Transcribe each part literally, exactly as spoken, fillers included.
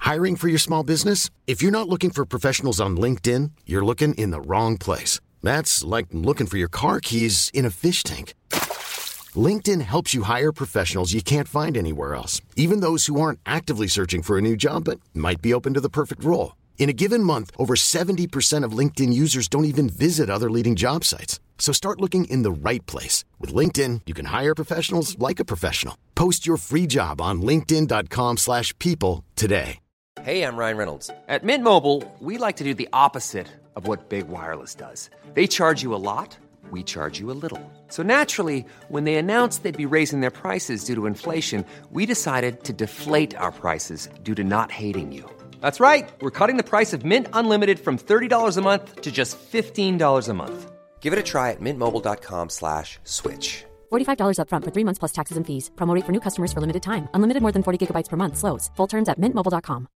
Hiring for your small business? If you're not looking for professionals on LinkedIn, you're looking in the wrong place. That's like looking for your car keys in a fish tank. LinkedIn helps you hire professionals you can't find anywhere else, even those who aren't actively searching for a new job but might be open to the perfect role. In a given month, over seventy percent of LinkedIn users don't even visit other leading job sites. So start looking in the right place. With LinkedIn, you can hire professionals like a professional. Post your free job on linkedin.com slash people today. Hey, I'm Ryan Reynolds. At Mint Mobile, we like to do the opposite of what Big Wireless does. They charge you a lot, we charge you a little. So naturally, when they announced they'd be raising their prices due to inflation, we decided to deflate our prices due to not hating you. That's right. We're cutting the price of Mint Unlimited from thirty dollars a month to just fifteen dollars a month. Give it a try at mintmobile.com slash switch. forty-five dollars up front for three months plus taxes and fees. Promo rate for new customers for limited time. Unlimited more than forty gigabytes per month. Slows full terms at mint mobile dot com.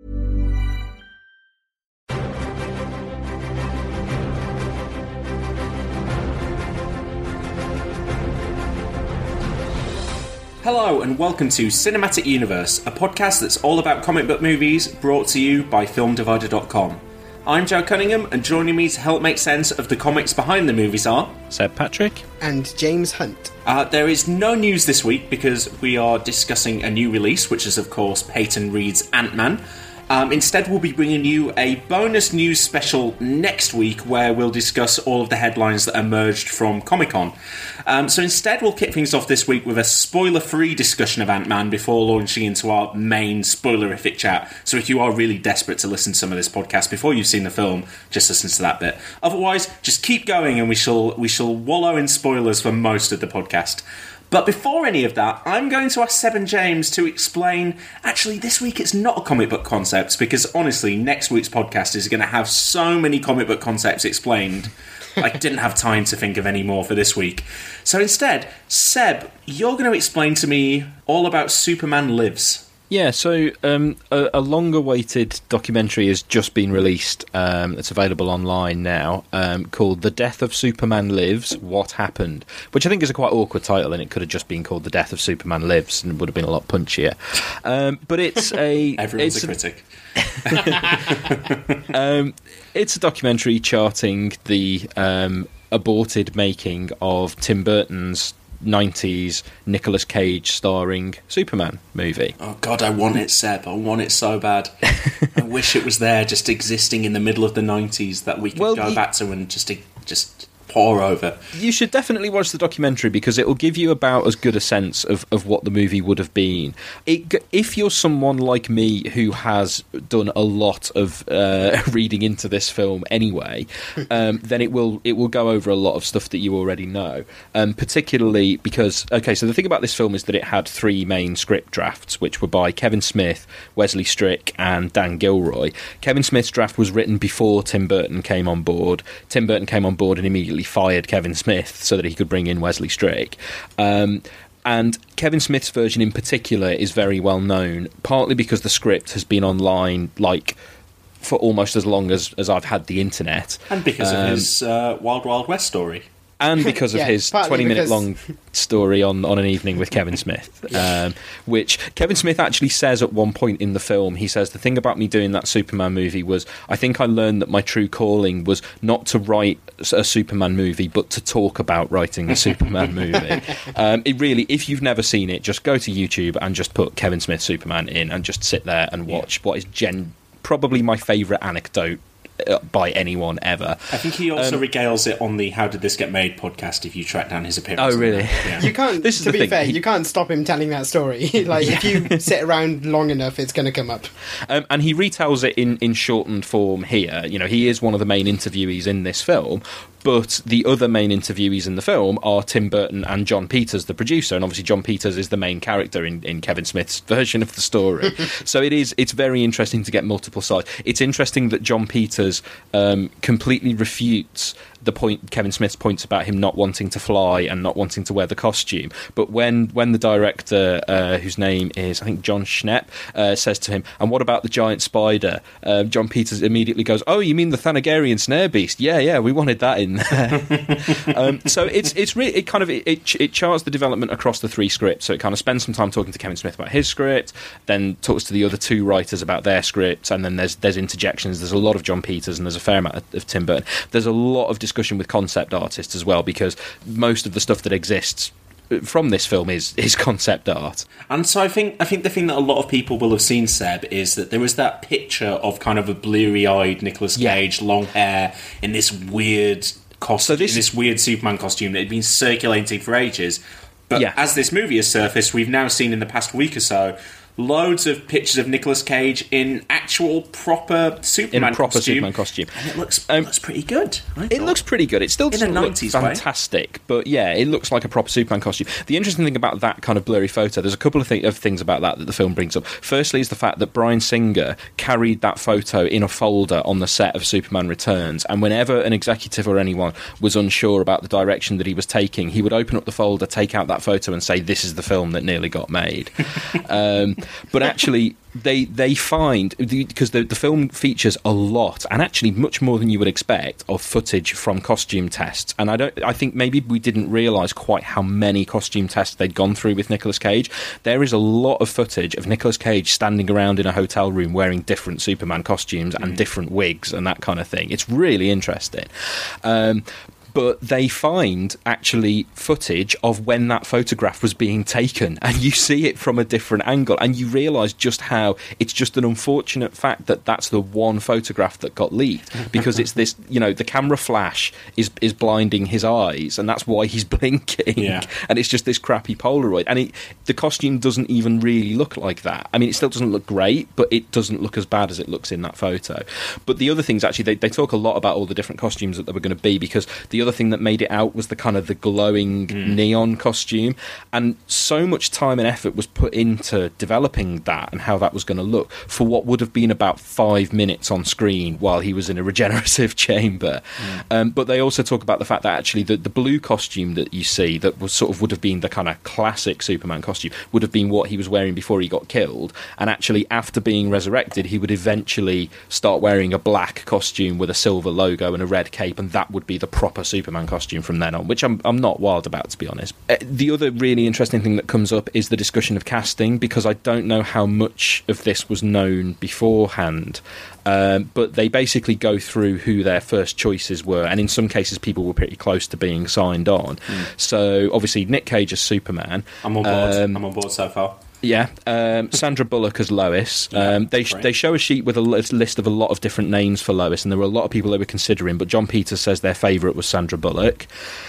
Hello and welcome to Cinematic Universe, a podcast that's all about comic book movies, brought to you by film divider dot com. I'm Joe Cunningham, and joining me to help make sense of the comics behind the movies are Seb Patrick and James Hunt. Uh, there is no news this week because we are discussing a new release, which is of course Peyton Reed's Ant-Man. Um, instead, we'll be bringing you a bonus news special next week where we'll discuss all of the headlines that emerged from Comic-Con. Um, so instead, we'll kick things off this week with a spoiler-free discussion of Ant-Man before launching into our main spoilerific chat. So if you are really desperate to listen to some of this podcast before you've seen the film, just listen to that bit. Otherwise, just keep going and we shall we shall wallow in spoilers for most of the podcast. But before any of that, I'm going to ask Seb and James to explain, actually this week it's not a comic book concept, because honestly, next week's podcast is going to have so many comic book concepts explained, I didn't have time to think of any more for this week. So instead, Seb, you're going to explain to me all about Superman Lives. Yeah, so um, a, a long-awaited documentary has just been released. Um, it's available online now, um, called The Death of Superman Lives, What Happened? Which I think is a quite awkward title, and it could have just been called The Death of Superman Lives, and it would have been a lot punchier. Um, but it's a... Everyone's it's a critic. um, it's a documentary charting the um, aborted making of Tim Burton's nineties Nicolas Cage starring Superman movie. Oh God, I want it, Seb. I want it so bad. I wish it was there, just existing in the middle of the nineties that we could well, go you, back to and just just pour over. You should definitely watch the documentary because it will give you about as good a sense of, of what the movie would have been. It, if you're someone like me who has done a lot of uh, reading into this film anyway, um, then it will it will go over a lot of stuff that you already know. Um, particularly because, okay, so the thing about this film is that it had three main script drafts, which were by Kevin Smith, Wesley Strick, and Dan Gilroy. Kevin Smith's draft was written before Tim Burton came on board. Tim Burton came on board and immediately fired Kevin Smith so that he could bring in Wesley Strick. Um, and Kevin Smith's version in particular is very well known, partly because the script has been online like for almost as long as, as I've had the internet. And because um, of his uh, Wild Wild West story. And because of yeah, his twenty-minute because... long story on, on an evening with Kevin Smith, um, which Kevin Smith actually says at one point in the film. He says, the thing about me doing that Superman movie was I think I learned that my true calling was not to write a Superman movie, but to talk about writing a Superman movie. Um, it really, if you've never seen it, just go to YouTube and just put Kevin Smith Superman in and just sit there and watch yeah. what is gen- probably my favourite anecdote by anyone ever. I think he also um, regales it on the How Did This Get Made podcast if you track down his appearance. Oh, really? Yeah. You can't, this is to the be thing. fair, he, you can't stop him telling that story. Like, if you sit around long enough, it's going to come up. Um, and he retells it in, in shortened form here. You know, he is one of the main interviewees in this film, but the other main interviewees in the film are Tim Burton and John Peters, the producer, and obviously John Peters is the main character in, in Kevin Smith's version of the story. So it is, it's very interesting to get multiple sides. It's interesting that John Peters um, completely refutes the point Kevin Smith's points about him not wanting to fly and not wanting to wear the costume. But when when the director, uh, whose name is I think John Schnepp, uh, says to him, "And what about the giant spider?" Uh, John Peters immediately goes, "Oh, you mean the Thanagarian snare beast? Yeah, yeah, we wanted that in there." um, so it's it's really it kind of it, it it charts the development across the three scripts. So it kind of spends some time talking to Kevin Smith about his script, then talks to the other two writers about their scripts, and then there's there's interjections. There's a lot of John Peters and there's a fair amount of, of Tim Burton. There's a lot of discussion with concept artists as well, because most of the stuff that exists from this film is is concept art. And so I think I think the thing that a lot of people will have seen, Seb, is that there was that picture of kind of a bleary-eyed Nicolas Cage, yeah. long hair, in this weird costume, so this, in this weird Superman costume that had been circulating for ages. But yeah. as this movie has surfaced, we've now seen in the past week or so loads of pictures of Nicolas Cage in actual proper Superman in a proper costume. Superman costume, and it looks um, looks pretty good. It looks pretty good. It still doesn't in a look fantastic, way. But yeah, it looks like a proper Superman costume. The interesting thing about that kind of blurry photo, there's a couple of, th- of things about that that the film brings up. Firstly, is the fact that Bryan Singer carried that photo in a folder on the set of Superman Returns, and whenever an executive or anyone was unsure about the direction that he was taking, he would open up the folder, take out that photo, and say, "This is the film that nearly got made." um, but actually. They they find, because the, the film features a lot, and actually much more than you would expect, of footage from costume tests. And I don't. I think maybe we didn't realise quite how many costume tests they'd gone through with Nicolas Cage. There is a lot of footage of Nicolas Cage standing around in a hotel room wearing different Superman costumes mm. and different wigs and that kind of thing. It's really interesting. Um, But they find, actually, footage of when that photograph was being taken, and you see it from a different angle, and you realise just how it's just an unfortunate fact that that's the one photograph that got leaked, because it's this, you know, the camera flash is is blinding his eyes, and that's why he's blinking, yeah. and it's just this crappy Polaroid, and it, the costume doesn't even really look like that. I mean, it still doesn't look great, but it doesn't look as bad as it looks in that photo. But the other things, actually, they, they talk a lot about all the different costumes that they were going to be, because the The other thing that made it out was the kind of the glowing mm. neon costume, and so much time and effort was put into developing that and how that was going to look for what would have been about five minutes on screen while he was in a regenerative chamber. Mm. Um, but they also talk about the fact that actually the, the blue costume that you see that was sort of would have been the kind of classic Superman costume would have been what he was wearing before he got killed, and actually after being resurrected he would eventually start wearing a black costume with a silver logo and a red cape, and that would be the proper Superman costume from then on, which I'm I'm not wild about, to be honest. Uh, the other really interesting thing that comes up is the discussion of casting, because I don't know how much of this was known beforehand, um, but they basically go through who their first choices were, and in some cases people were pretty close to being signed on. Mm. So obviously Nick Cage as Superman. I'm on board. Um, I'm on board so far. Yeah, um, Sandra Bullock as Lois. Um, they sh- they show a sheet with a list of a lot of different names for Lois, and there were a lot of people they were considering, but John Peters says their favourite was Sandra Bullock.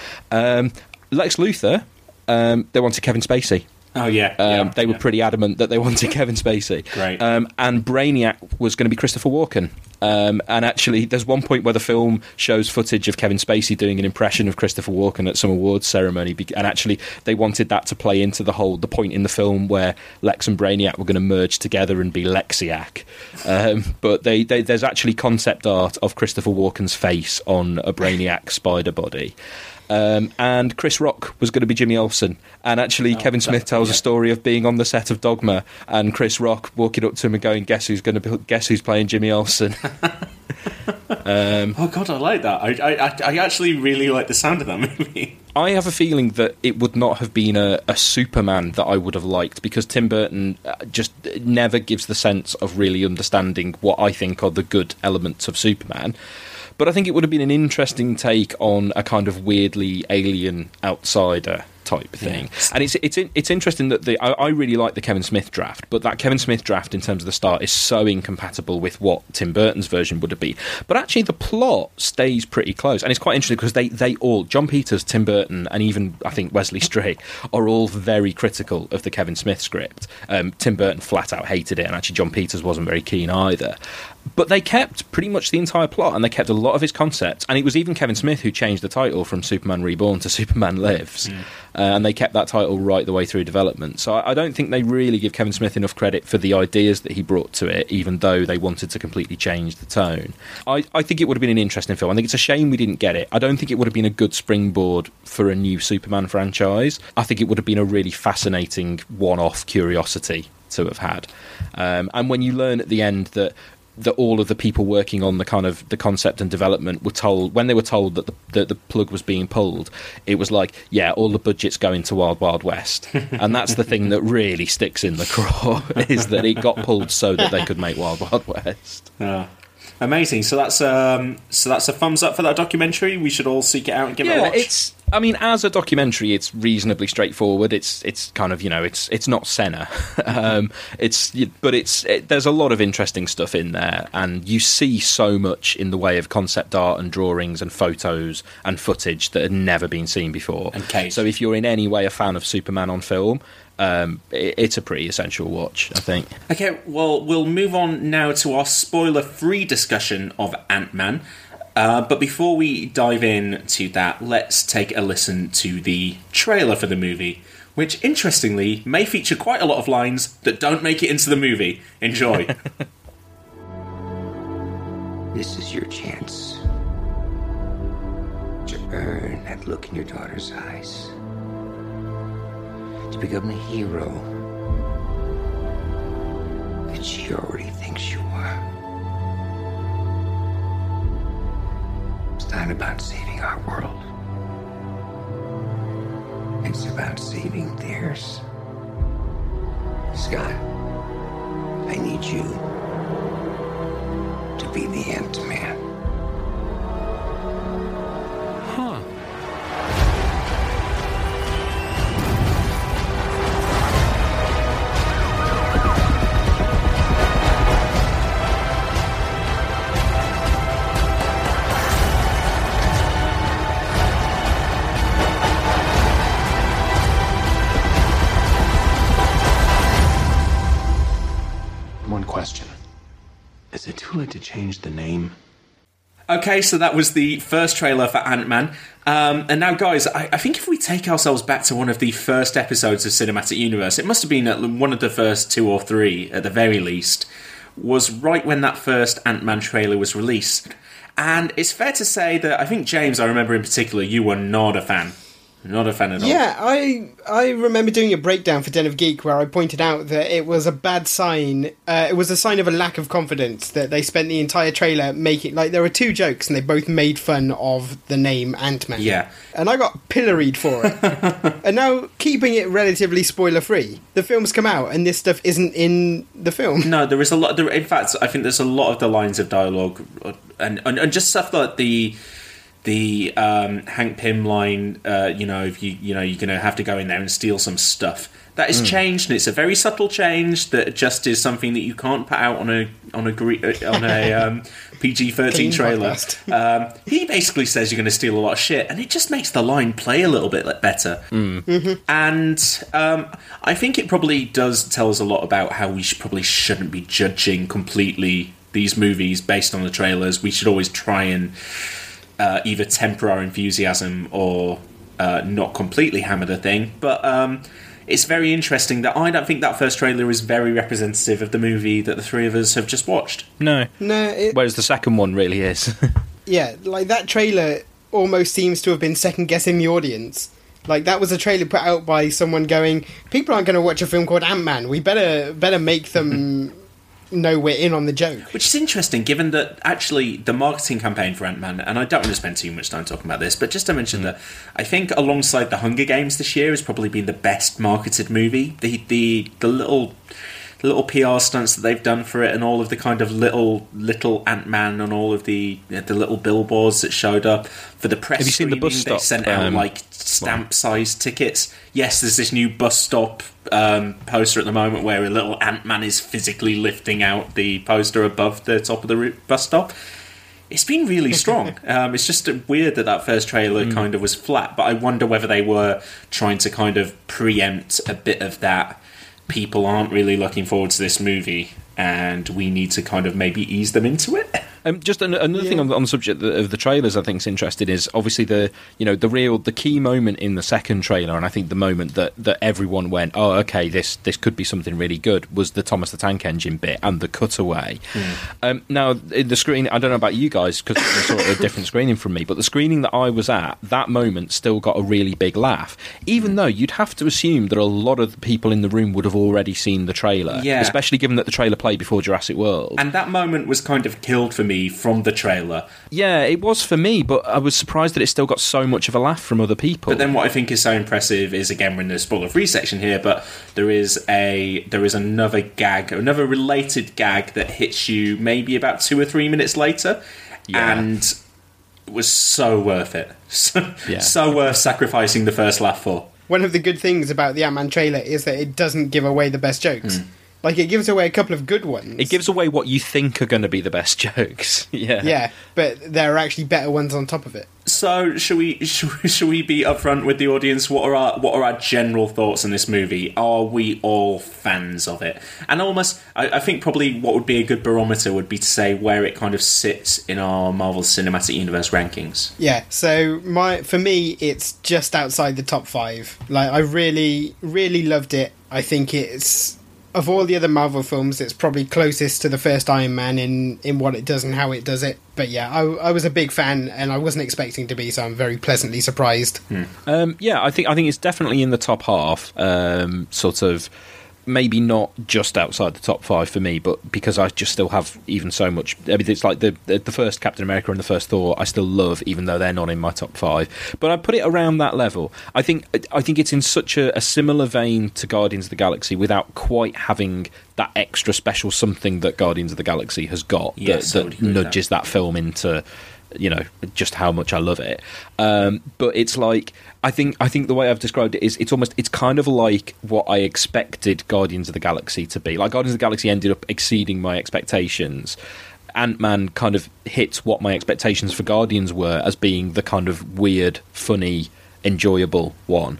Um, Lex Luthor, um, they wanted Kevin Spacey. Oh, yeah. Um, yeah they were yeah. pretty adamant that they wanted Kevin Spacey. Great. Um, and Brainiac was going to be Christopher Walken. Um, and actually, there's one point where the film shows footage of Kevin Spacey doing an impression of Christopher Walken at some awards ceremony, and actually they wanted that to play into the whole the point in the film where Lex and Brainiac were going to merge together and be Lexiac. Um, but they, they, there's actually concept art of Christopher Walken's face on a Brainiac spider body. Um, and Chris Rock was going to be Jimmy Olsen, and actually oh, Kevin Smith tells yeah. a story of being on the set of Dogma and Chris Rock walking up to him and going, "Guess who's going to be, guess who's playing Jimmy Olsen?" um, oh God, I like that. I, I I actually really like the sound of that movie. I have a feeling that it would not have been a, a Superman that I would have liked, because Tim Burton just never gives the sense of really understanding what I think are the good elements of Superman. But I think it would have been an interesting take on a kind of weirdly alien outsider type thing. Yeah. And it's it's it's interesting that the I, I really like the Kevin Smith draft, but that Kevin Smith draft in terms of the start is so incompatible with what Tim Burton's version would have been. But actually the plot stays pretty close, and it's quite interesting because they, they all, John Peters, Tim Burton, and even I think Wesley Strayk are all very critical of the Kevin Smith script. Um, Tim Burton flat out hated it, and actually John Peters wasn't very keen either. But they kept pretty much the entire plot, and they kept a lot of his concepts, and it was even Kevin Smith who changed the title from Superman Reborn to Superman Lives. Mm. uh, and they kept that title right the way through development. So I, I don't think they really give Kevin Smith enough credit for the ideas that he brought to it, even though they wanted to completely change the tone. I, I think it would have been an interesting film. I think it's a shame we didn't get it. I don't think it would have been a good springboard for a new Superman franchise. I think it would have been a really fascinating one-off curiosity to have had. Um, and when you learn at the end that that all of the people working on the kind of the concept and development were told, when they were told that the, that the plug was being pulled, it was like, yeah, all the budget's going to Wild Wild West. And that's the thing that really sticks in the craw, is that it got pulled so that they could make Wild Wild West. Yeah. Amazing. So that's um, so that's a thumbs up for that documentary. We should all seek it out and give yeah, it a watch. It's, I mean, as a documentary, it's reasonably straightforward. It's it's kind of, you know, it's it's not Senna, um, it's but it's it, there's a lot of interesting stuff in there, and you see so much in the way of concept art and drawings and photos and footage that had never been seen before. And Kate. So if you're in any way a fan of Superman on film, Um, it, it's a pretty essential watch, I think. Okay, well, we'll move on now to our spoiler-free discussion of Ant-Man. Uh, but before we dive in to that, let's take a listen to the trailer for the movie, which, interestingly, may feature quite a lot of lines that don't make it into the movie. Enjoy. This is your chance to earn that look in your daughter's eyes. To become the hero that she already thinks you are. It's not about saving our world. It's about saving theirs. Scott, I need you to be the Ant-Man. Huh. One question. Is it too late to change the name? Okay, so that was the first trailer for Ant-Man. Um, and now, guys, I, I think if we take ourselves back to one of the first episodes of Cinematic Universe, it must have been at one of the first two or three, at the very least, was right when that first Ant-Man trailer was released. And it's fair to say that I think, James, I remember in particular, you were not a fan. Not a fan at all. Yeah, I I remember doing a breakdown for Den of Geek where I pointed out that it was a bad sign. Uh, it was a sign of a lack of confidence that they spent the entire trailer making... Like, there were two jokes and they both made fun of the name Ant-Man. Yeah. And I got pilloried for it. And now, keeping it relatively spoiler-free, the film's come out and this stuff isn't in the film. No, there is a lot... There, in fact, I think there's a lot of the lines of dialogue and, and, and just stuff like the... The um, Hank Pym line, uh, you know, if you you know you're going to have to go in there and steal some stuff. That is mm. changed, and it's a very subtle change that just is something that you can't put out on a on a on a um, P G thirteen trailer. Um, he basically says you're going to steal a lot of shit, and it just makes the line play a little bit better. Mm. Mm-hmm. And um, I think it probably does tell us a lot about how we should, probably shouldn't be judging completely these movies based on the trailers. We should always try and Uh, either temper our enthusiasm or uh, not completely hammer the thing. But um, it's very interesting that I don't think that first trailer is very representative of the movie that the three of us have just watched. No. No. It, Whereas the second one really is. yeah, like that trailer almost seems to have been second-guessing the audience. Like, that was a trailer put out by someone going, people aren't going to watch a film called Ant-Man. We better better make them... know we're in on the joke. Which is interesting, given that actually the marketing campaign for Ant-Man, and I don't want to spend too much time talking about this, but just to mention mm. that I think alongside The Hunger Games this year has probably been the best marketed movie. The the the little the little P R stunts that they've done for it, and all of the kind of little little Ant-Man and all of the the little billboards that showed up for the press. Have you seen the bus stop? They sent out um, like stamp-sized tickets. Yes, there's this new bus stop um, poster at the moment where a little Ant-Man is physically lifting out the poster above the top of the bus stop. It's been really strong. um, it's just weird that that first trailer mm. kind of was flat, but I wonder whether they were trying to kind of preempt a bit of that. People aren't really looking forward to this movie, and we need to kind of maybe ease them into it. Um, just an, another yeah. thing on, on the subject of the trailers, I think is interesting is obviously the you know the real the key moment in the second trailer, and I think the moment that, that everyone went, oh, okay, this this could be something really good, was the Thomas the Tank Engine bit and the cutaway. Mm. Um, now, in the screen, I don't know about you guys because you saw a different screening from me, but the screening that I was at, that moment still got a really big laugh, even though you'd have to assume that a lot of the people in the room would have already seen the trailer, yeah. especially given that the trailer played before Jurassic World. And that moment was kind of killed for me from the trailer. Yeah, it was for me, but I was surprised that it still got so much of a laugh from other people. But then what I think is so impressive is, again, we're in the spoiler-free section here, but there is a there is another gag, another related gag that hits you maybe about two or three minutes later, yeah. and it was so worth it. So, yeah. so worth sacrificing the first laugh for. One of the good things about the Ant-Man trailer is that it doesn't give away the best jokes. Mm. Like, it gives away a couple of good ones. It gives away what you think are going to be the best jokes. yeah. Yeah, but there are actually better ones on top of it. So, should we should, should we be upfront with the audience? What are our what are our general thoughts on this movie? Are we all fans of it? And almost, I, I think probably what would be a good barometer would be to say where it kind of sits in our Marvel Cinematic Universe rankings. Yeah, so my for me, it's just outside the top five. Like, I really, really loved it. I think it's... Of all the other Marvel films, it's probably closest to the first Iron Man in, in what it does and how it does it. But yeah, I, I was a big fan, and I wasn't expecting to be, so I'm very pleasantly surprised. Hmm. Um, yeah, I think I think it's definitely in the top half, um, sort of... Maybe not just outside the top five for me, but because I just still have even so much. I mean, it's like the the first Captain America and the first Thor I still love, even though they're not in my top five. But I put it around that level. I think I think it's in such a, a similar vein to Guardians of the Galaxy without quite having that extra special something that Guardians of the Galaxy has got yes, that, that nudges that. that film into, you know, just how much I love it. Um, but it's like, I think I think the way I've described it is it's almost, it's kind of like what I expected Guardians of the Galaxy to be. Like, Guardians of the Galaxy ended up exceeding my expectations. Ant-Man kind of hit what my expectations for Guardians were as being the kind of weird, funny, enjoyable one.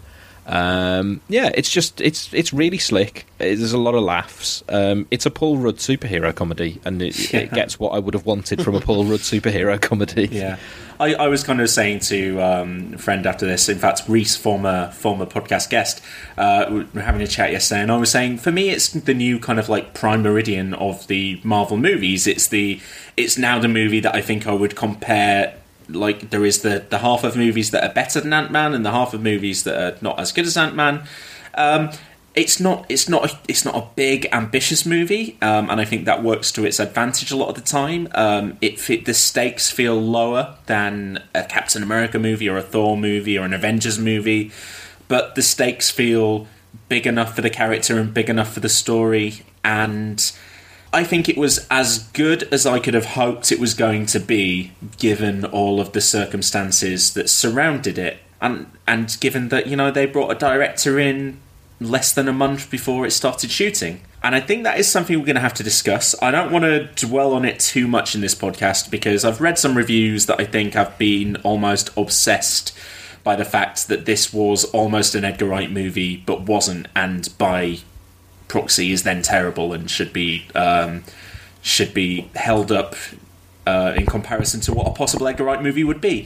Um, yeah, it's just it's it's really slick. There's a lot of laughs. Um, it's a Paul Rudd superhero comedy, and it, yeah. it gets what I would have wanted from a Paul Rudd superhero comedy. Yeah, I, I was kind of saying to um, a friend after this. In fact, Reese, former former podcast guest, uh, we were having a chat yesterday, and I was saying for me, it's the new kind of like prime meridian of the Marvel movies. It's the it's now the movie that I think I would compare. Like, there is the, the half of movies that are better than Ant-Man and the half of movies that are not as good as Ant-Man. Um, it's not it's not a, it's not a big ambitious movie, um, and I think that works to its advantage a lot of the time. Um, it the stakes feel lower than a Captain America movie or a Thor movie or an Avengers movie, but the stakes feel big enough for the character and big enough for the story, and I think it was as good as I could have hoped it was going to be, given all of the circumstances that surrounded it. And and given that, you know, they brought a director in less than a month before it started shooting. And I think that is something we're going to have to discuss. I don't want to dwell on it too much in this podcast, because I've read some reviews that I think have been almost obsessed by the fact that this was almost an Edgar Wright movie, but wasn't, and by proxy is then terrible and should be um, should be held up uh, in comparison to what a possible Edgar Wright movie would be.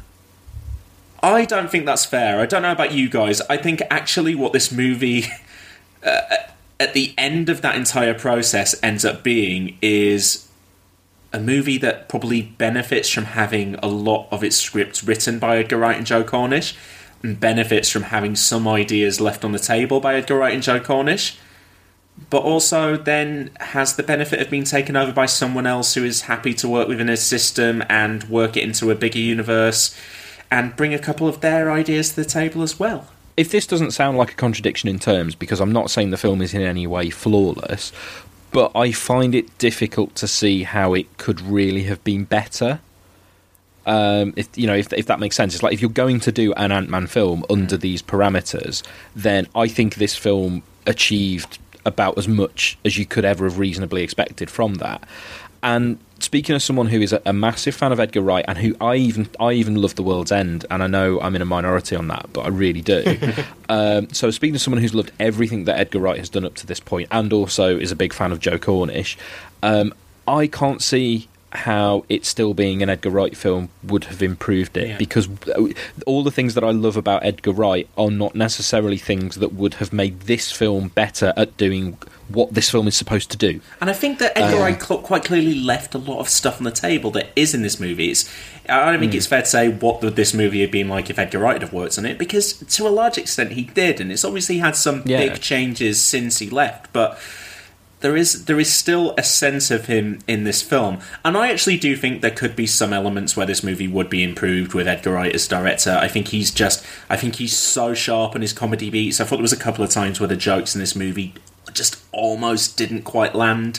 I don't think that's fair. I don't know about you guys. I think actually what this movie, uh, at the end of that entire process, ends up being is a movie that probably benefits from having a lot of its script written by Edgar Wright and Joe Cornish, and benefits from having some ideas left on the table by Edgar Wright and Joe Cornish, but also then has the benefit of being taken over by someone else who is happy to work within a system and work it into a bigger universe and bring a couple of their ideas to the table as well. If this doesn't sound like a contradiction in terms, because I'm not saying the film is in any way flawless, but I find it difficult to see how it could really have been better. Um, if you know, if if that makes sense, it's like if you're going to do an Ant-Man film under these parameters, then I think this film achieved about as much as you could ever have reasonably expected from that. And speaking as someone who is a, a massive fan of Edgar Wright, and who I even I even love The World's End, and I know I'm in a minority on that, but I really do. um, so speaking to someone who's loved everything that Edgar Wright has done up to this point, and also is a big fan of Joe Cornish, um, I can't see how it still being an Edgar Wright film would have improved it, Yeah. because all the things that I love about Edgar Wright are not necessarily things that would have made this film better at doing what this film is supposed to do. And I think that Edgar Um, Wright cl- quite clearly left a lot of stuff on the table that is in this movie. It's, I don't think Mm. it's fair to say what would this movie have been like if Edgar Wright had worked on it, because to a large extent he did, and it's obviously had some Yeah. big changes since he left, but there is there is still a sense of him in this film. And I actually do think there could be some elements where this movie would be improved with Edgar Wright as director. I think he's just, I think he's so sharp on his comedy beats. I thought there was a couple of times where the jokes in this movie just almost didn't quite land,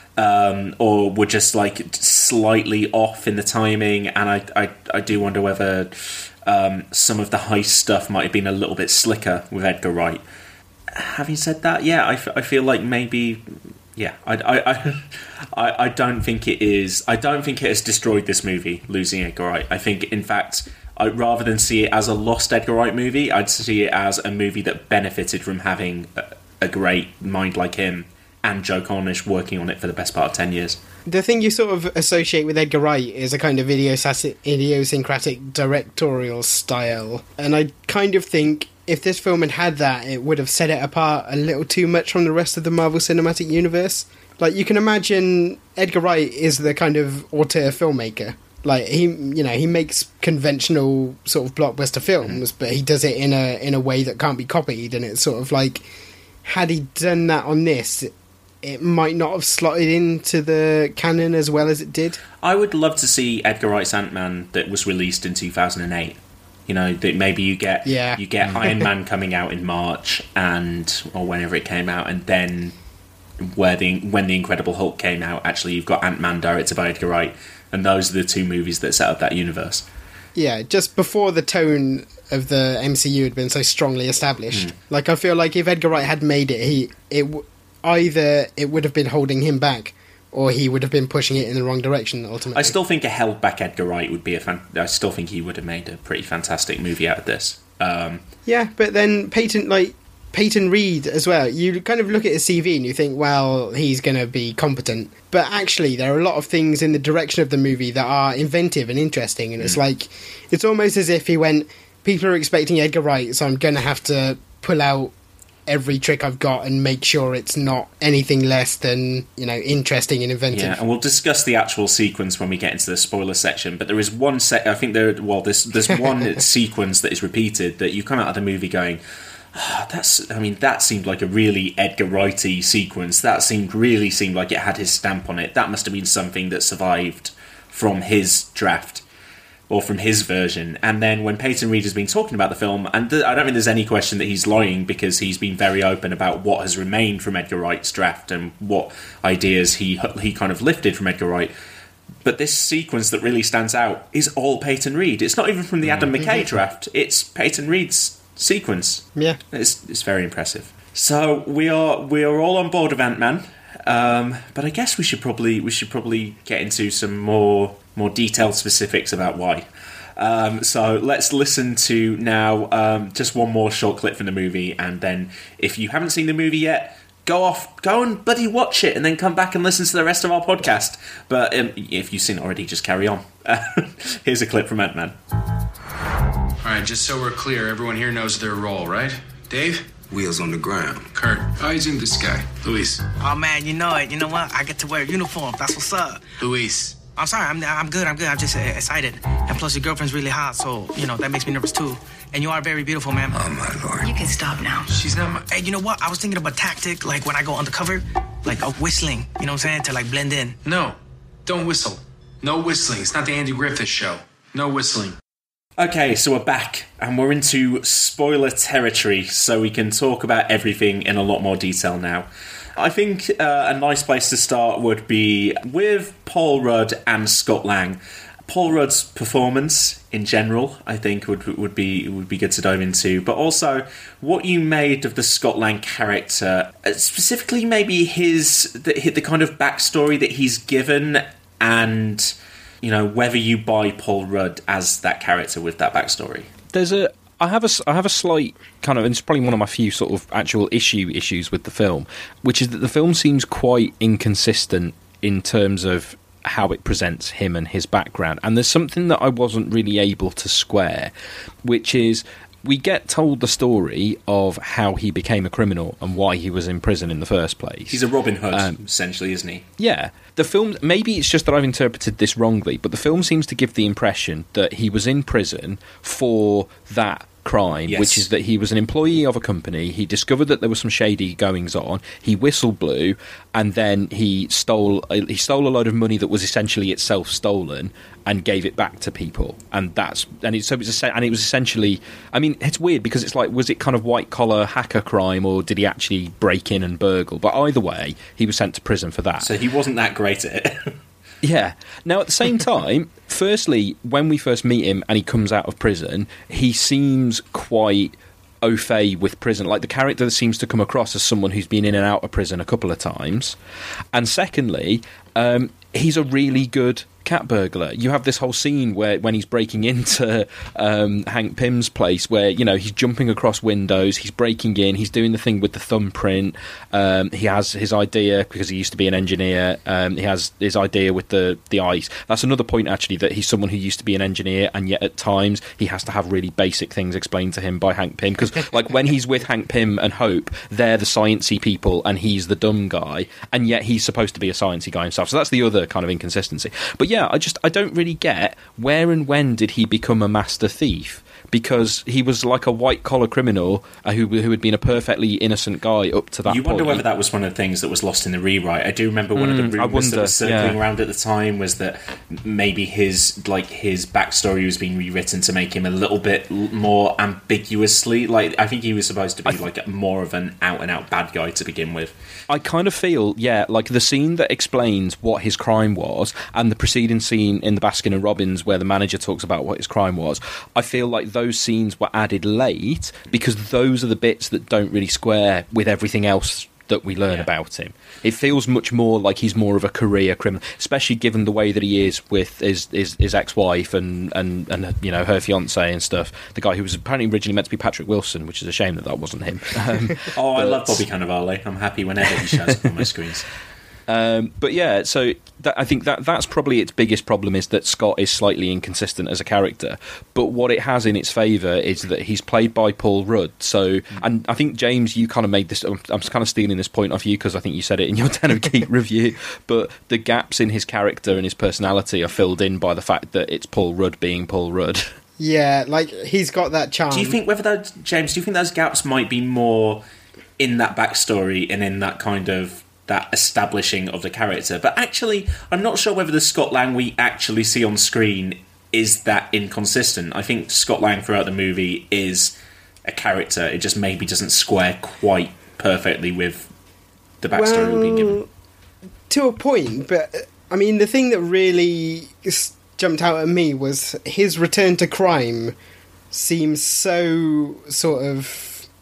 um, or were just like slightly off in the timing. And I, I, I do wonder whether um, some of the heist stuff might have been a little bit slicker with Edgar Wright. Having said that, yeah, I, f- I feel like maybe, yeah, I, I, I, I, I don't think it is. I don't think it has destroyed this movie, losing Edgar Wright. I think, in fact, I, rather than see it as a lost Edgar Wright movie, I'd see it as a movie that benefited from having a, a great mind like him and Joe Cornish working on it for the best part of ten years. The thing you sort of associate with Edgar Wright is a kind of idiosync- idiosyncratic directorial style, and I kind of think if this film had had that, it would have set it apart a little too much from the rest of the Marvel Cinematic Universe. Like, you can imagine Edgar Wright is the kind of auteur filmmaker. Like, he, you know, he makes conventional sort of blockbuster films, but he does it in a in a way that can't be copied, and it's sort of like, had he done that on this, it might not have slotted into the canon as well as it did. I would love to see Edgar Wright's Ant-Man that was released in two thousand eight. You know, that maybe you get Yeah. you get Iron Man coming out in March, and or whenever it came out, and then where the when the Incredible Hulk came out, actually you've got Ant-Man directed by Edgar Wright, and those are the two movies that set up that universe. Yeah, just before the tone of the M C U had been so strongly established. Mm. Like, I feel like if Edgar Wright had made it, he it w- either it would have been holding him back, or he would have been pushing it in the wrong direction, ultimately. I still think a held back Edgar Wright would be a fan- I still think he would have made a pretty fantastic movie out of this. Um, Yeah, but then Peyton, like, Peyton Reed as well, you kind of look at his C V and you think, well, he's going to be competent. But actually, there are a lot of things in the direction of the movie that are inventive and interesting, and it's like, it's almost as if he went, people are expecting Edgar Wright, so I'm going to have to pull out every trick I've got and make sure it's not anything less than, you know, interesting and inventive. Yeah, and we'll discuss the actual sequence when we get into the spoiler section. But there is one sec. I think there. Well, there's there's one sequence that is repeated that you come out of the movie going, oh, "That's." I mean, that seemed like a really Edgar Wrighty sequence. That seemed really seemed like it had his stamp on it. That must have been something that survived from his draft. Or from his version. And then when Peyton Reed has been talking about the film, and th- I don't think there's any question that he's lying, because he's been very open about what has remained from Edgar Wright's draft and what ideas he he kind of lifted from Edgar Wright. But this sequence that really stands out is all Peyton Reed. It's not even from the Adam McKay draft. It's Peyton Reed's sequence. Yeah. It's it's very impressive. So we are we are all on board with Ant-Man. Um, but I guess we should probably we should probably get into some more more detailed specifics about why. Um, so let's listen to now um, just one more short clip from the movie, and then if you haven't seen the movie yet, go off, go and bloody watch it, and then come back and listen to the rest of our podcast. But um, if you've seen it already, just carry on. Here's a clip from Ant-Man. All right, just so we're clear, everyone here knows their role, right? Dave? Wheels on the ground. Kurt? Eyes in the sky. Luis? Oh, man, you know it. You know what? I get to wear a uniform. That's what's up. Luis? I'm sorry. I'm I'm good. I'm good. I'm just uh, excited. And plus, your girlfriend's really hot, so, you know, that makes me nervous, too. And you are very beautiful, ma'am. Oh, my Lord. You can stop now. She's not my... Hey, you know what? I was thinking of a tactic, like when I go undercover, like a whistling, you know what I'm saying, to, like, blend in. No, don't whistle. No whistling. It's not the Andy Griffith show. No whistling. Okay, so we're back, and we're into spoiler territory, so we can talk about everything in a lot more detail now. I think uh, a nice place to start would be with Paul Rudd and Scott Lang. Paul Rudd's performance in general, I think, would would be would be good to dive into, but also what you made of the Scott Lang character, specifically maybe his the, the kind of backstory that he's given, and you know whether you buy Paul Rudd as that character with that backstory. There's a I have a, I have a slight kind of, and it's probably one of my few sort of actual issue issues with the film, which is that the film seems quite inconsistent in terms of how it presents him and his background. And there's something that I wasn't really able to square, which is we get told the story of how he became a criminal and why he was in prison in the first place. He's a Robin Hood, um, essentially, isn't he? Yeah. The film, maybe it's just that I've interpreted this wrongly, but the film seems to give the impression that he was in prison for that crime, yes. which is that he was an employee of a company. He discovered that there was some shady goings on. He whistle blew, and then he stole he stole a load of money that was essentially itself stolen and gave it back to people. And that's and it, so it was and it was essentially. I mean, it's weird because it's like, was it kind of white collar hacker crime, or did he actually break in and burgle? But either way, he was sent to prison for that. So he wasn't that great at it. Yeah. Now, at the same time, firstly, when we first meet him and he comes out of prison, he seems quite au fait with prison. Like, the character seems to come across as someone who's been in and out of prison a couple of times. And secondly, um, he's a really good cat burglar. You have this whole scene where when he's breaking into um, Hank Pym's place, where, you know, he's jumping across windows, he's breaking in, he's doing the thing with the thumbprint. Um, he has his idea, because he used to be an engineer, um, he has his idea with the, the ice. That's another point, actually, that he's someone who used to be an engineer, and yet at times he has to have really basic things explained to him by Hank Pym. Because, like, when he's with Hank Pym and Hope, they're the sciencey people and he's the dumb guy, and yet he's supposed to be a sciencey guy himself. So that's the other kind of inconsistency. But yeah, I just I don't really get where and when did he become a master thief, because he was like a white collar criminal uh, who who had been a perfectly innocent guy up to that you point. wonder whether that was one of the things that was lost in the rewrite. I do remember one Mm, of the I rumours that wonder, was circling yeah. around at the time was that maybe his like his backstory was being rewritten to make him a little bit l- more ambiguously, like, I think he was supposed to be th- like more of an out and out bad guy to begin with. I kind of feel, yeah, like the scene that explains what his crime was and the preceding scene in the Baskin and Robbins where the manager talks about what his crime was, I feel like those scenes were added late because those are the bits that don't really square with everything else that we learn yeah. about him. It feels much more like he's more of a career criminal, especially given the way that he is with his his, his ex-wife and, and, and you know, her fiancé and stuff. The guy who was apparently originally meant to be Patrick Wilson, which is a shame that that wasn't him. Um, oh, I but, love Bobby Cannavale. I'm happy whenever he shows up on my screens. Um, but yeah, so that, I think that that's probably its biggest problem, is that Scott is slightly inconsistent as a character. But what it has in its favour is that he's played by Paul Rudd. So, and I think, James, you kind of made this, I'm, I'm kind of stealing this point off you because I think you said it in your Den of Geek review, but the gaps in his character and his personality are filled in by the fact that it's Paul Rudd being Paul Rudd. Yeah, like, he's got that charm. Do you think whether that, James, do you think those gaps might be more in that backstory and in that kind of that establishing of the character? But actually, I'm not sure whether the Scott Lang we actually see on screen is that inconsistent. I think Scott Lang throughout the movie is a character. It just maybe doesn't square quite perfectly with the backstory well, we're being given. To a point, but I mean, the thing that really jumped out at me was his return to crime seems so sort of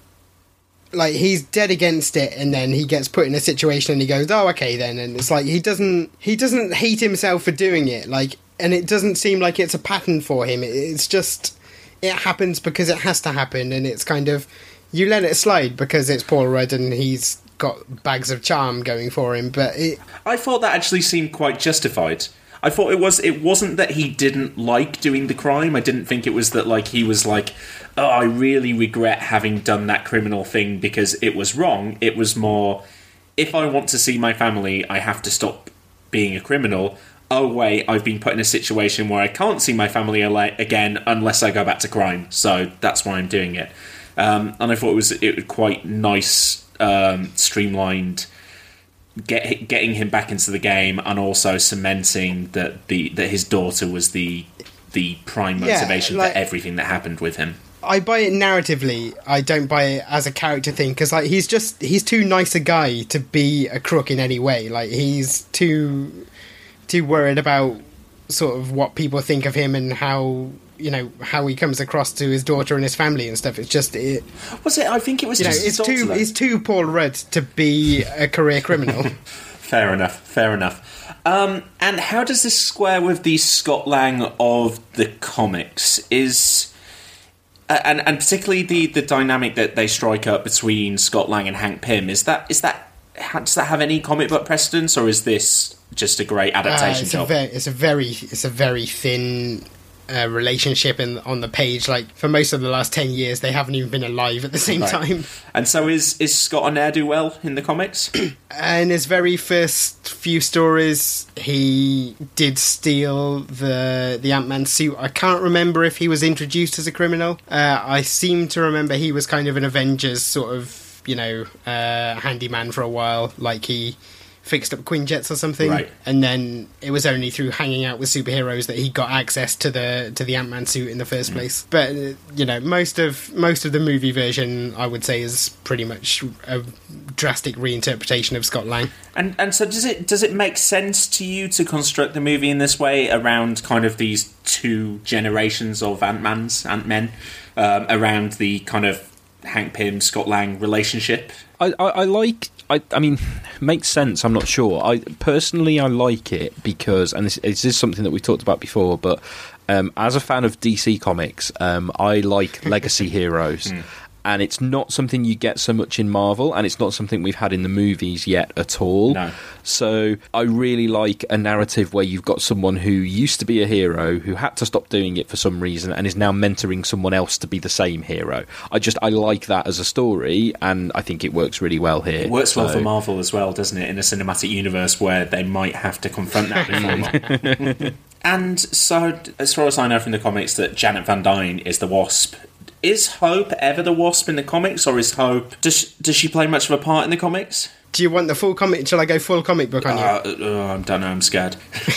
like he's dead against it, and then he gets put in a situation and he goes, oh, okay then, and it's like he doesn't he doesn't hate himself for doing it, like, and it doesn't seem like it's a pattern for him. It's just, it happens because it has to happen, and it's kind of, you let it slide because it's Paul Rudd and he's got bags of charm going for him. But it, I thought that actually seemed quite justified. I thought it was. It wasn't that he didn't like doing the crime. I didn't think it was that, like, he was like, oh, I really regret having done that criminal thing because it was wrong. It was more, if I want to see my family, I have to stop being a criminal. Oh, wait, I've been put in a situation where I can't see my family again unless I go back to crime. So that's why I'm doing it. Um, and I thought it was it was quite nice, um, streamlined, Get, getting him back into the game, and also cementing that the that his daughter was the the prime motivation yeah, like, for everything that happened with him. I buy it narratively. I don't buy it as a character thing, because like he's just he's too nice a guy to be a crook in any way. Like he's too too worried about sort of what people think of him and how, you know, how he comes across to his daughter and his family and stuff. It's just it was it. I think it was. You just know, it's too it's too Paul Rudd to be a career criminal. Fair enough. Fair enough. Um, and how does this square with the Scott Lang of the comics? Is uh, and and particularly the, the dynamic that they strike up between Scott Lang and Hank Pym? Is that is that does that have any comic book precedence, or is this just a great Uh, adaptation it's, job. a very, it's a very, it's a very thin uh, relationship in, on the page. Like for most of the last ten years, they haven't even been alive at the same Right. time. And so is is Scott a ne'er-do-well in the comics? In his very first few stories, he did steal the the Ant-Man suit. I can't remember if he was introduced as a criminal. Uh, I seem to remember he was kind of an Avengers sort of, you know, uh, handyman for a while. Like he fixed up Quinjets or something, Right. and then it was only through hanging out with superheroes that he got access to the to the Ant-Man suit in the first place. But uh, you know, most of most of the movie version, I would say, is pretty much a drastic reinterpretation of Scott Lang. And and so does it does it make sense to you to construct the movie in this way around kind of these two generations of Ant-Mans, Ant-Men, um, around the kind of Hank Pym, Scott Lang relationship? I, I, I like. I, I mean, makes sense. I'm not sure. I personally, I like it because, and this, this is something that we talked about before. But um, as a fan of D C Comics, um, I like legacy heroes. Mm. And it's not something you get so much in Marvel, and it's not something we've had in the movies yet at all. No. So I really like a narrative where you've got someone who used to be a hero, who had to stop doing it for some reason, and is now mentoring someone else to be the same hero. I just, I like that as a story, and I think it works really well here. It works well So- for Marvel as well, doesn't it? In a cinematic universe where they might have to confront that before long. And so, as far as I know from the comics, that Janet Van Dyne is the Wasp. Is Hope ever the Wasp in the comics, or is Hope... Does, does she play much of a part in the comics? Do you want the full comic? Shall I go full comic book on you? Uh, uh, I don't know, I'm scared.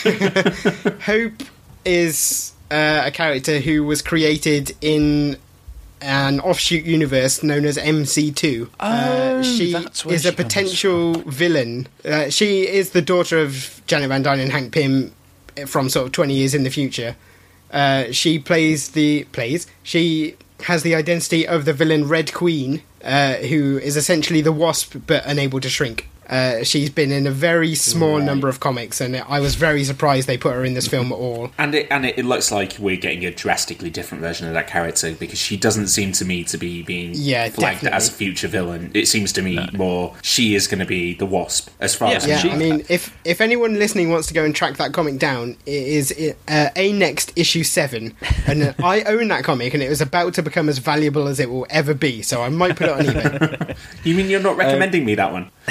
Hope is uh, a character who was created in an offshoot universe known as M C two. Oh, uh, she that's where is she a comes potential villain. Uh, she is the daughter of Janet Van Dyne and Hank Pym from sort of twenty years in the future. Uh, she plays the... Plays? She has the identity of the villain Red Queen, uh, who is essentially the Wasp but unable to shrink. Uh, she's been in a very small Right. number of comics, and I was very surprised they put her in this film at all. And it and it, it looks like we're getting a drastically different version of that character, because she doesn't seem to me to be being Yeah, flagged definitely. as a future villain. It seems to me more she is going to be the Wasp, as far Yeah, as Yeah, I'm she- I mean, if if anyone listening wants to go and track that comic down, it is uh, A Next issue seven, and uh, I own that comic, and it was about to become as valuable as it will ever be. So I might put it on eBay. You mean you're not recommending me that one?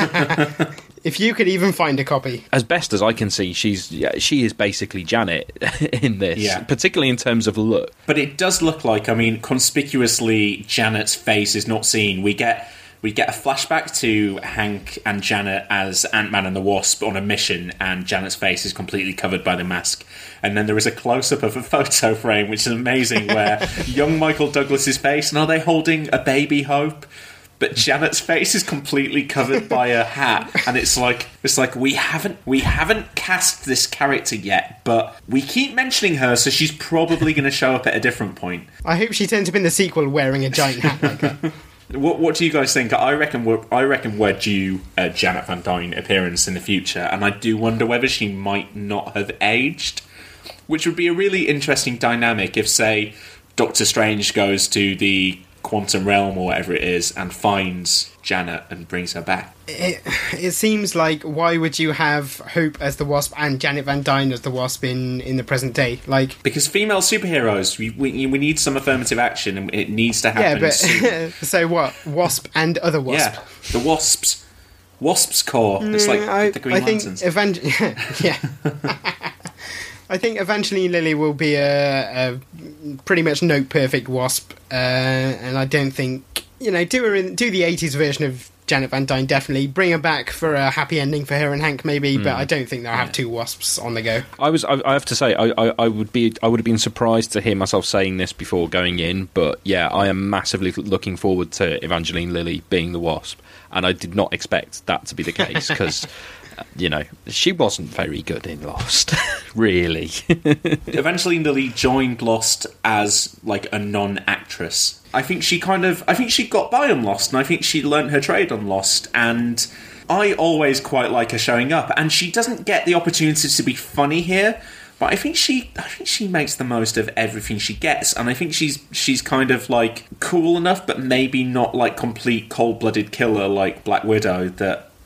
If you could even find a copy. As best as I can see, she's yeah, she is basically Janet in this, Yeah. particularly in terms of look. But it does look like, I mean, conspicuously, Janet's face is not seen. We get we get a flashback to Hank and Janet as Ant-Man and the Wasp on a mission, and Janet's face is completely covered by the mask. And then there is a close-up of a photo frame, which is amazing, where young Michael Douglas's face, and are they holding a baby Hope? But Janet's face is completely covered by a hat, and it's like it's like we haven't we haven't cast this character yet, but we keep mentioning her, so she's probably going to show up at a different point. I hope she turns up in the sequel wearing a giant hat like that. What What do you guys think? I reckon we're I reckon we're due a Janet Van Dyne appearance in the future, and I do wonder whether she might not have aged, which would be a really interesting dynamic if, say, Doctor Strange goes to the Quantum Realm or whatever it is and finds Janet and brings her back. It, it seems like, why would you have Hope as the Wasp and Janet Van Dyne as the Wasp in, in the present day? Like, Because female superheroes, we, we we need some affirmative action, and it needs to yeah, happen but soon. so what? Wasp and other Wasp. Yeah, the Wasps. Wasps Corps. It's like Mm, I, the Green I think Lanterns. Evan- yeah. I think Evangeline Lilly will be a, a pretty much note perfect Wasp, uh, and I don't think, you know, do her in, do the eighties version of Janet Van Dyne, definitely bring her back for a happy ending for her and Hank maybe, but I don't think they'll have two Wasps on the go. I was. I, I have to say, I, I, I would be. I would have been surprised to hear myself saying this before going in. But yeah, I am massively looking forward to Evangeline Lilly being the Wasp, and I did not expect that to be the case because, you know, she wasn't very good in Lost, really. Evangeline Lilly joined Lost as like a non-actress. I think she kind of, I think she got by on Lost, and I think she learnt her trade on Lost, and I always quite like her showing up, and she doesn't get the opportunity to be funny here, but I think she, I think she makes the most of everything she gets, and I think she's she's kind of like cool enough, but maybe not like complete cold-blooded killer like Black Widow, that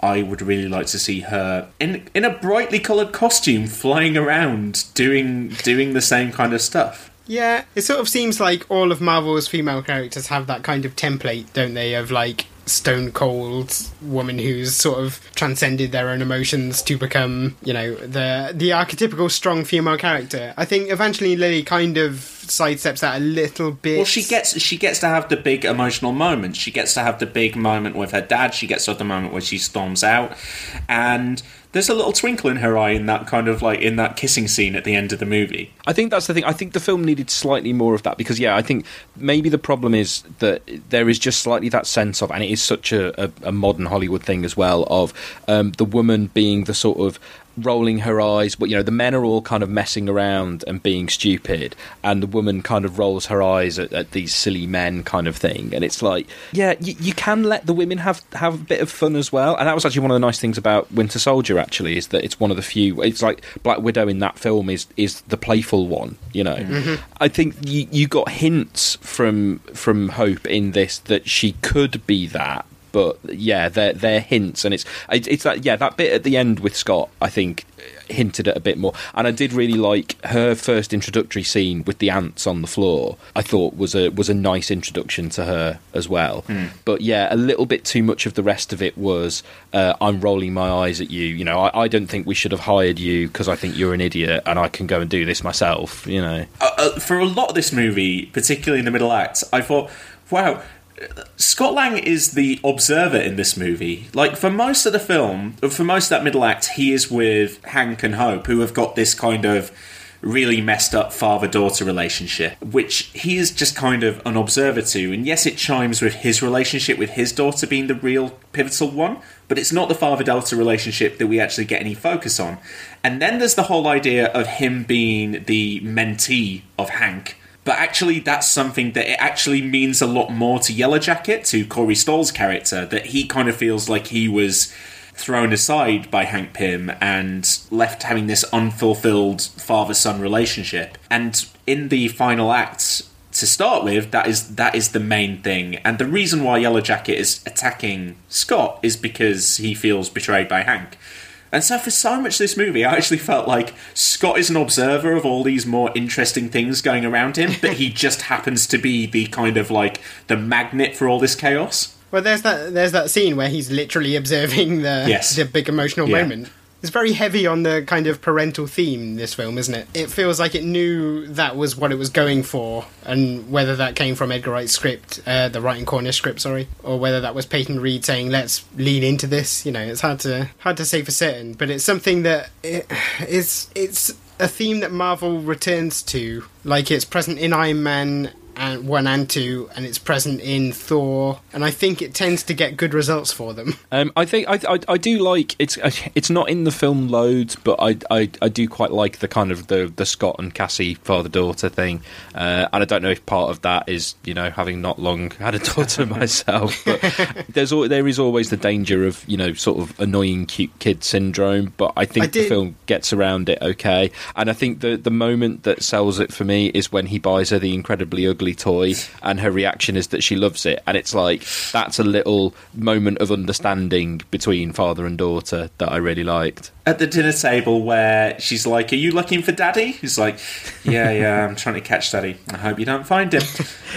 I would really like to see her in in a brightly coloured costume flying around doing doing the same kind of stuff. Yeah, it sort of seems like all of Marvel's female characters have that kind of template, don't they, of like stone cold woman who's sort of transcended their own emotions to become, you know, the the archetypical strong female character. I think Evangeline Lilly kind of sidesteps that a little bit. Well, she gets she gets to have the big emotional moment. She gets to have the big moment with her dad. She gets to have the moment where she storms out, and there's a little twinkle in her eye in that kind of like in that kissing scene at the end of the movie. I think that's the thing. I think the film needed slightly more of that because, yeah, I think maybe the problem is that there is just slightly that sense of, and it is such a, a, a modern Hollywood thing as well, of um, the woman being the sort of rolling her eyes, but you know the men are all kind of messing around and being stupid, and the woman kind of rolls her eyes at, at these silly men kind of thing. And it's like, yeah, you, you can let the women have have a bit of fun as well. And that was actually one of the nice things about Winter Soldier, actually, is that it's one of the few. It's like Black Widow in that film is is the playful one. You know, mm-hmm. I think you you got hints from from Hope in this that she could be that. But yeah, they're, they're hints, and it's it's that yeah that bit at the end with Scott, I think, hinted at a bit more. And I did really like her first introductory scene with the ants on the floor. I thought was a was a nice introduction to her as well. Mm. But yeah, a little bit too much of the rest of it was uh, I'm rolling my eyes at you. You know, I, I don't think we should have hired you because I think you're an idiot, and I can go and do this myself. You know, uh, uh, for a lot of this movie, particularly in the middle acts, I thought, wow. Scott Lang is the observer in this movie. Like, for most of the film, for most of that middle act, he is with Hank and Hope, who have got this kind of really messed up father-daughter relationship, which he is just kind of an observer to. And yes, it chimes with his relationship with his daughter being the real pivotal one, but it's not the father-daughter relationship that we actually get any focus on. And then there's the whole idea of him being the mentee of Hank. But actually, that's something that it actually means a lot more to Yellow Jacket, to Corey Stoll's character, that he kind of feels like he was thrown aside by Hank Pym and left having this unfulfilled father-son relationship. And in the final act, to start with, that is that is the main thing. And the reason why Yellow Jacket is attacking Scott is because he feels betrayed by Hank. And so for so much of this movie, I actually felt like Scott is an observer of all these more interesting things going around him, but he just happens to be the kind of like the magnet for all this chaos. Well, there's that there's that scene where he's literally observing the yes. the big emotional yeah. moment. It's very heavy on the kind of parental theme, this film, isn't it? It feels like it knew that was what it was going for, and whether that came from Edgar Wright's script, uh, the Wright and Cornish script, sorry, or whether that was Peyton Reed saying, let's lean into this, you know, it's hard to hard to say for certain, but it's something that it, it's, it's a theme that Marvel returns to, like it's present in Iron Man and one and two, and it's present in Thor, and I think it tends to get good results for them. Um, I think I, I I do like it's it's not in the film loads, but I I, I do quite like the kind of the, the Scott and Cassie father daughter thing, uh, and I don't know if part of that is, you know, having not long had a daughter myself, but there's there is always the danger of, you know, sort of annoying cute kid syndrome. But I think I the film gets around it okay, and I think the the moment that sells it for me is when he buys her the incredibly ugly toy and her reaction is that she loves it, and it's like that's a little moment of understanding between father and daughter that I really liked. At the dinner table where she's like, are you looking for daddy? He's like, yeah yeah I'm trying to catch daddy, I hope you don't find him.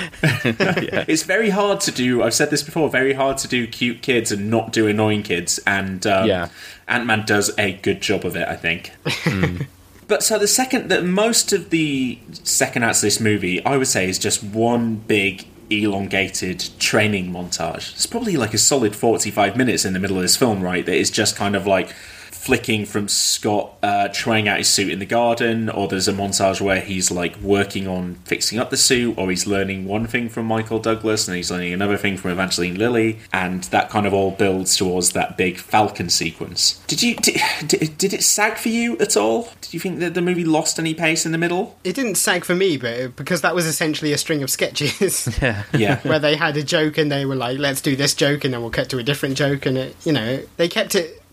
Yeah. It's very hard to do, I've said this before, very hard to do cute kids and not do annoying kids, and um, yeah. Ant-Man does a good job of it, I think. mm. But so the second, that most of the second acts of this movie, I would say, is just one big elongated training montage. It's probably like a solid forty-five minutes in the middle of this film, right? That is just kind of like flicking from Scott uh, trying out his suit in the garden, or there's a montage where he's like working on fixing up the suit, or he's learning one thing from Michael Douglas and he's learning another thing from Evangeline Lilly, and that kind of all builds towards that big Falcon sequence. Did you did, did, did it sag for you at all? Did you think that the movie lost any pace in the middle? It didn't sag for me, but because that was essentially a string of sketches. Yeah, yeah, where they had a joke and they were like, let's do this joke and then we'll cut to a different joke, and it, you know, they kept it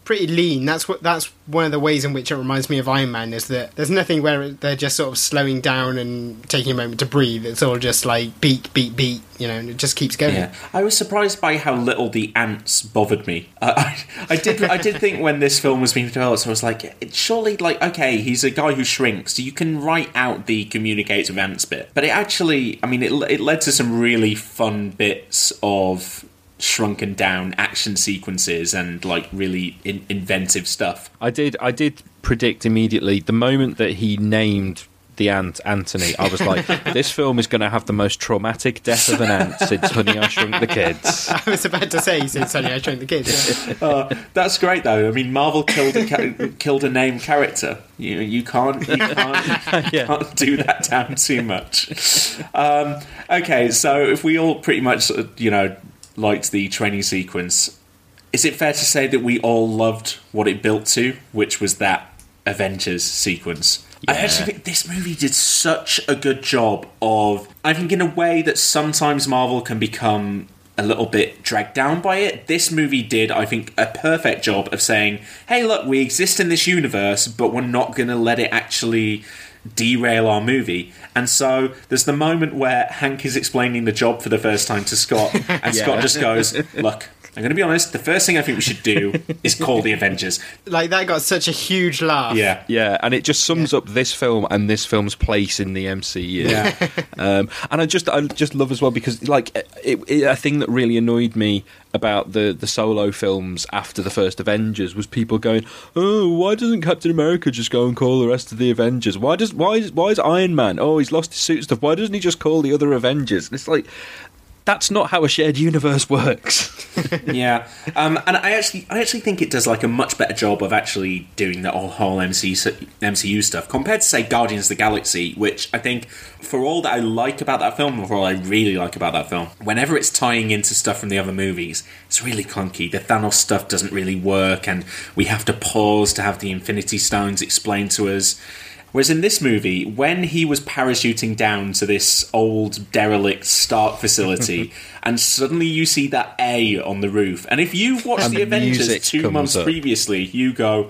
pretty lean. That's what that's one of the ways in which it reminds me of Iron Man, is that there's nothing where they're just sort of slowing down and taking a moment to breathe. It's all just like beat, beat, beat, you know, and it just keeps going. Yeah. I was surprised by how little the ants bothered me. Uh, I, I did I did think when this film was being developed, I was like, surely, like, okay, he's a guy who shrinks, so you can write out the communicates with ants bit. But it actually, I mean, it, it led to some really fun bits of shrunken down action sequences and like really in- inventive stuff. I did I did predict immediately the moment that he named the ant Anthony. I was like, this film is going to have the most traumatic death of an ant since Honey, I Shrunk the Kids. I was about to say since Honey, I Shrunk the Kids. Yeah. uh, that's great though. I mean, Marvel killed a ca- killed a named character. You you can't you can't, you can't do that down too much. Um, okay, so if we all pretty much you know liked the training sequence, is it fair to say that we all loved what it built to, which was that Avengers sequence? Yeah. I actually think this movie did such a good job of, I think in a way that sometimes Marvel can become a little bit dragged down by it, this movie did, I think, a perfect job of saying, hey look, we exist in this universe, but we're not going to let it actually derail our movie. And so there's the moment where Hank is explaining the job for the first time to Scott, and yeah. Scott just goes, look, I'm going to be honest, the first thing I think we should do is call the Avengers. Like, that got such a huge laugh. Yeah, yeah, and it just sums yeah. up this film and this film's place in the M C U. Yeah. um, and I just I just love as well, because, like, it, it, a thing that really annoyed me about the, the solo films after the first Avengers was people going, oh, why doesn't Captain America just go and call the rest of the Avengers? Why does why is, why is Iron Man? Oh, he's lost his suit stuff. Why doesn't he just call the other Avengers? And it's like, that's not how a shared universe works. Yeah, um, and I actually, I actually think it does like a much better job of actually doing the whole M C U stuff compared to, say, Guardians of the Galaxy, which I think, for all that I like about that film, or for all I really like about that film, whenever it's tying into stuff from the other movies, it's really clunky. The Thanos stuff doesn't really work, and we have to pause to have the Infinity Stones explained to us. Whereas in this movie, when he was parachuting down to this old derelict Stark facility, and suddenly you see that A on the roof, and if you've watched the, the Avengers two months up. previously, you go,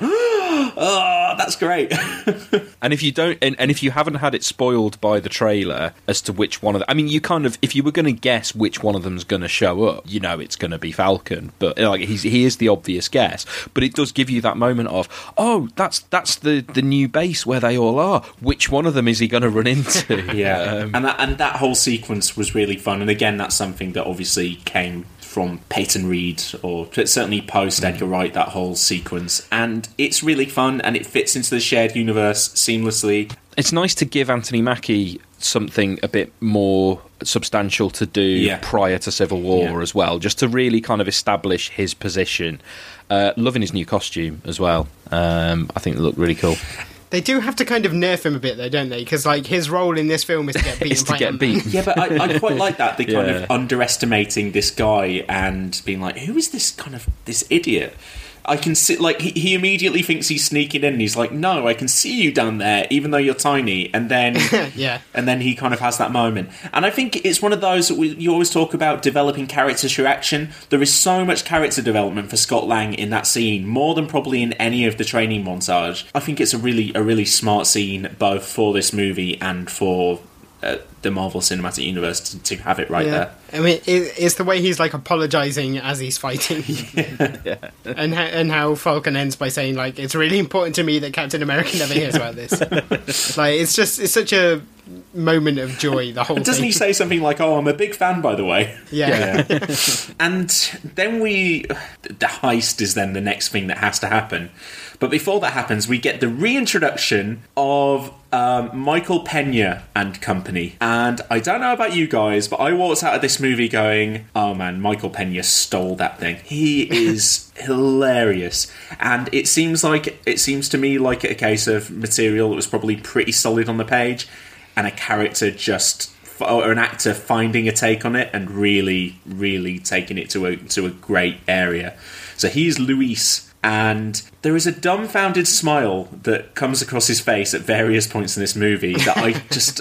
oh, that's great. And if you don't, and, and if you haven't had it spoiled by the trailer as to which one of the, I mean, you kind of, if you were going to guess which one of them's going to show up, you know it's going to be Falcon, but like he's he is the obvious guess. But it does give you that moment of, oh, that's that's the the new base where they all are. Which one of them is he going to run into? Yeah, um, and that and that whole sequence was really fun. And again, that's something that obviously came from Peyton Reed, or certainly post Edgar Wright, that whole sequence. And it's really fun, and it fits into the shared universe seamlessly. It's nice to give Anthony Mackie something a bit more substantial to do yeah. prior to Civil War yeah. as well, just to really kind of establish his position. Uh, loving his new costume as well. Um, I think it looked really cool. They do have to kind of nerf him a bit, though, don't they? Because, like, his role in this film is to get beaten to by get beat. Yeah, but I, I quite like that. They kind yeah. of underestimating this guy and being like, who is this kind of, this idiot? I can see, like, he, he immediately thinks he's sneaking in, and he's like, no, I can see you down there, even though you're tiny. And then yeah. and then he kind of has that moment. And I think it's one of those that we, you always talk about developing characters through action. There is so much character development for Scott Lang in that scene, more than probably in any of the training montage. I think it's a really, a really smart scene, both for this movie and for uh, the Marvel Cinematic Universe to, to have it right yeah. there. I mean, it, it's the way he's, like, apologising as he's fighting. yeah. yeah. And, ha- and how Falcon ends by saying, like, it's really important to me that Captain America never hears about this. Like, it's just, it's such a moment of joy, the whole Doesn't thing. he say something like, oh, I'm a big fan, by the way? Yeah. yeah. And then we... The heist is then the next thing that has to happen. But before that happens, we get the reintroduction of um, Michael Pena and company. And I don't know about you guys, but I walked out of this movie going, oh man, Michael Pena stole that thing. He is hilarious. And it seems like it seems to me like a case of material that was probably pretty solid on the page, and a character just, or an actor finding a take on it and really, really taking it to a to a great area. So he's Luis. And there is a dumbfounded smile that comes across his face at various points in this movie that I just...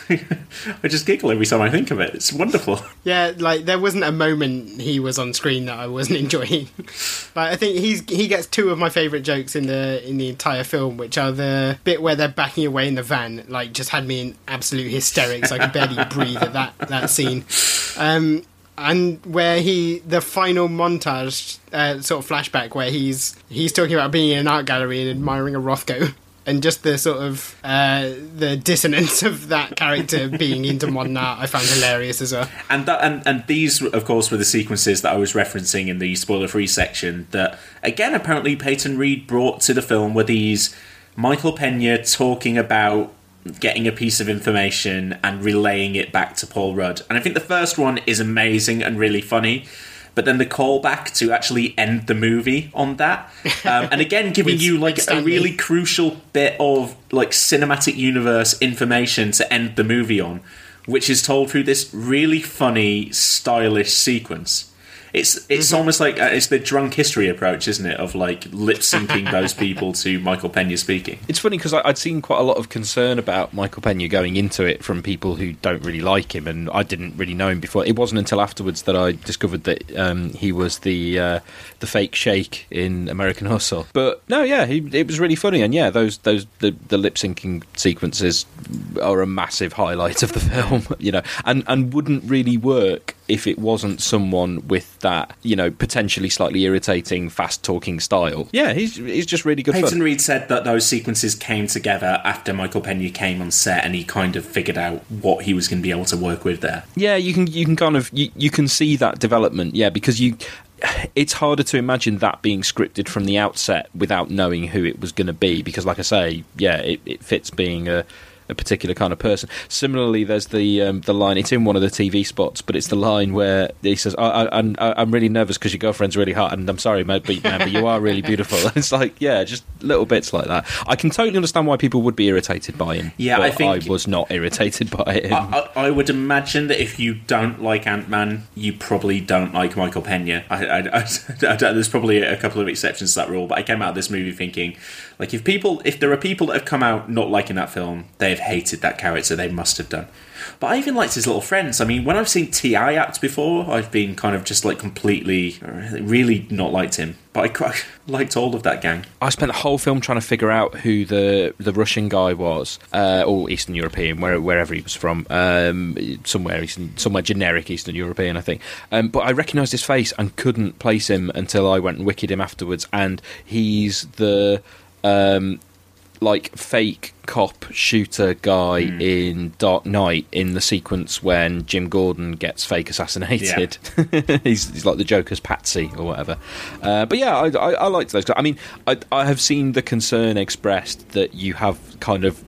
I just giggle every time I think of it. It's wonderful. Yeah, like there wasn't a moment he was on screen that I wasn't enjoying. Like I think he's he gets two of my favourite jokes in the in the entire film, which are the bit where they're backing away in the van, like just had me in absolute hysterics. I could barely breathe at that that scene. Um, and where he the final montage uh, sort of flashback where he's he's talking about being in an art gallery and admiring a Rothko. And just the sort of uh, the dissonance of that character being into modern art, I found hilarious as well. And that, and and these, of course, were the sequences that I was referencing in the spoiler-free section. That again, apparently, Peyton Reed brought to the film were these Michael Pena talking about getting a piece of information and relaying it back to Paul Rudd. And I think the first one is amazing and really funny. But then the callback to actually end the movie on that, um, and again giving you like a really crucial bit of like cinematic universe information to end the movie on, which is told through this really funny, stylish sequence. It's it's mm-hmm. almost like uh, it's the drunk history approach, isn't it? Of like lip syncing those people to Michael Pena speaking. It's funny because I'd seen quite a lot of concern about Michael Pena going into it from people who don't really like him, and I didn't really know him before. It wasn't until afterwards that I discovered that um, he was the uh, the fake Sheikh in American Hustle. But no, yeah, he, it was really funny, and yeah, those those the, the lip syncing sequences are a massive highlight of the film, you know, and and wouldn't really work if it wasn't someone with that, you know, potentially slightly irritating, fast-talking style. Yeah, he's he's just really good Peyton fun. Peyton Reed said that those sequences came together after Michael Pena came on set and he kind of figured out what he was going to be able to work with there. Yeah, you can you can kind of, you, you can see that development, yeah, because you... It's harder to imagine that being scripted from the outset without knowing who it was going to be, because, like I say, yeah, it, it fits being a... a particular kind of person. Similarly, there's the um, the line, it's in one of the T V spots, but it's the line where he says, I, I, I'm, I'm really nervous because your girlfriend's really hot, and I'm sorry, mate, but, man, but you are really beautiful. It's like, yeah, just little bits like that. I can totally understand why people would be irritated by him. Yeah, but I think... I was not irritated by him. I, I, I would imagine that if you don't like Ant-Man, you probably don't like Michael Pena. I, I, I, I, there's probably a couple of exceptions to that rule, but I came out of this movie thinking, like, if people, if there are people that have come out not liking that film, they've hated that character, they must have done. But I even liked his little friends. I mean, when I've seen T I act before, I've been kind of just like completely, really not liked him. But I quite liked all of that gang. I spent the whole film trying to figure out who the the Russian guy was, uh, or Eastern European, where, wherever he was from, um, somewhere Eastern, somewhere generic Eastern European, I think. Um, but I recognised his face and couldn't place him until I went and wikied him afterwards. And he's the um, like fake cop shooter guy mm. in Dark Knight in the sequence when Jim Gordon gets fake assassinated. Yeah. he's, he's like the Joker's patsy or whatever. Uh, but yeah, I, I, I liked those guys. I mean, I, I have seen the concern expressed that you have kind of...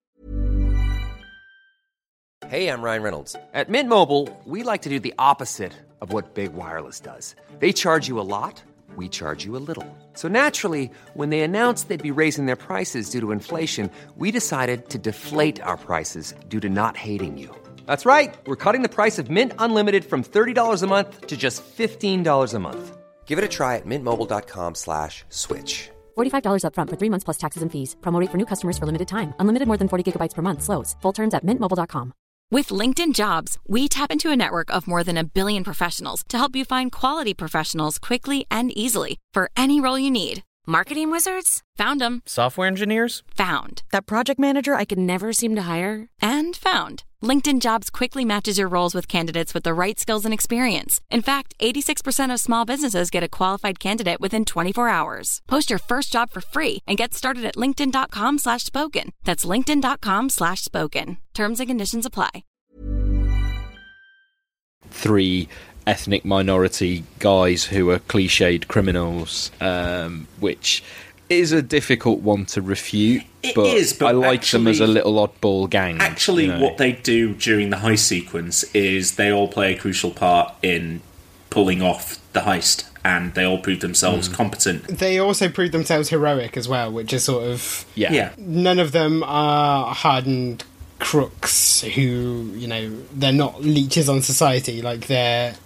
Hey, I'm Ryan Reynolds. At Mint Mobile, we like to do the opposite of what Big Wireless does. They charge you a lot. We charge you a little. So naturally, when they announced they'd be raising their prices due to inflation, we decided to deflate our prices due to not hating you. That's right. We're cutting the price of Mint Unlimited from thirty dollars a month to just fifteen dollars a month. Give it a try at mintmobile.com slash switch. forty-five dollars up front for three months plus taxes and fees. Promo rate for new customers for limited time. Unlimited more than forty gigabytes per month. Slows full terms at mint mobile dot com. With LinkedIn Jobs, we tap into a network of more than a billion professionals to help you find quality professionals quickly and easily for any role you need. Marketing wizards? Found them. Software engineers? Found. That project manager I could never seem to hire? And found. LinkedIn Jobs quickly matches your roles with candidates with the right skills and experience. In fact, eighty-six percent of small businesses get a qualified candidate within twenty-four hours. Post your first job for free and get started at linkedin.com slash spoken. That's linkedin.com slash spoken. Terms and conditions apply. Three ethnic minority guys who are cliched criminals, um, which is a difficult one to refute. It but is, but I like actually, them as a little oddball gang. Actually, you know? What they do during the heist sequence is they all play a crucial part in pulling off the heist, and they all prove themselves mm. competent. They also prove themselves heroic as well, which is sort of... Yeah. yeah. None of them are hardened crooks who, you know, they're not leeches on society. Like, they're...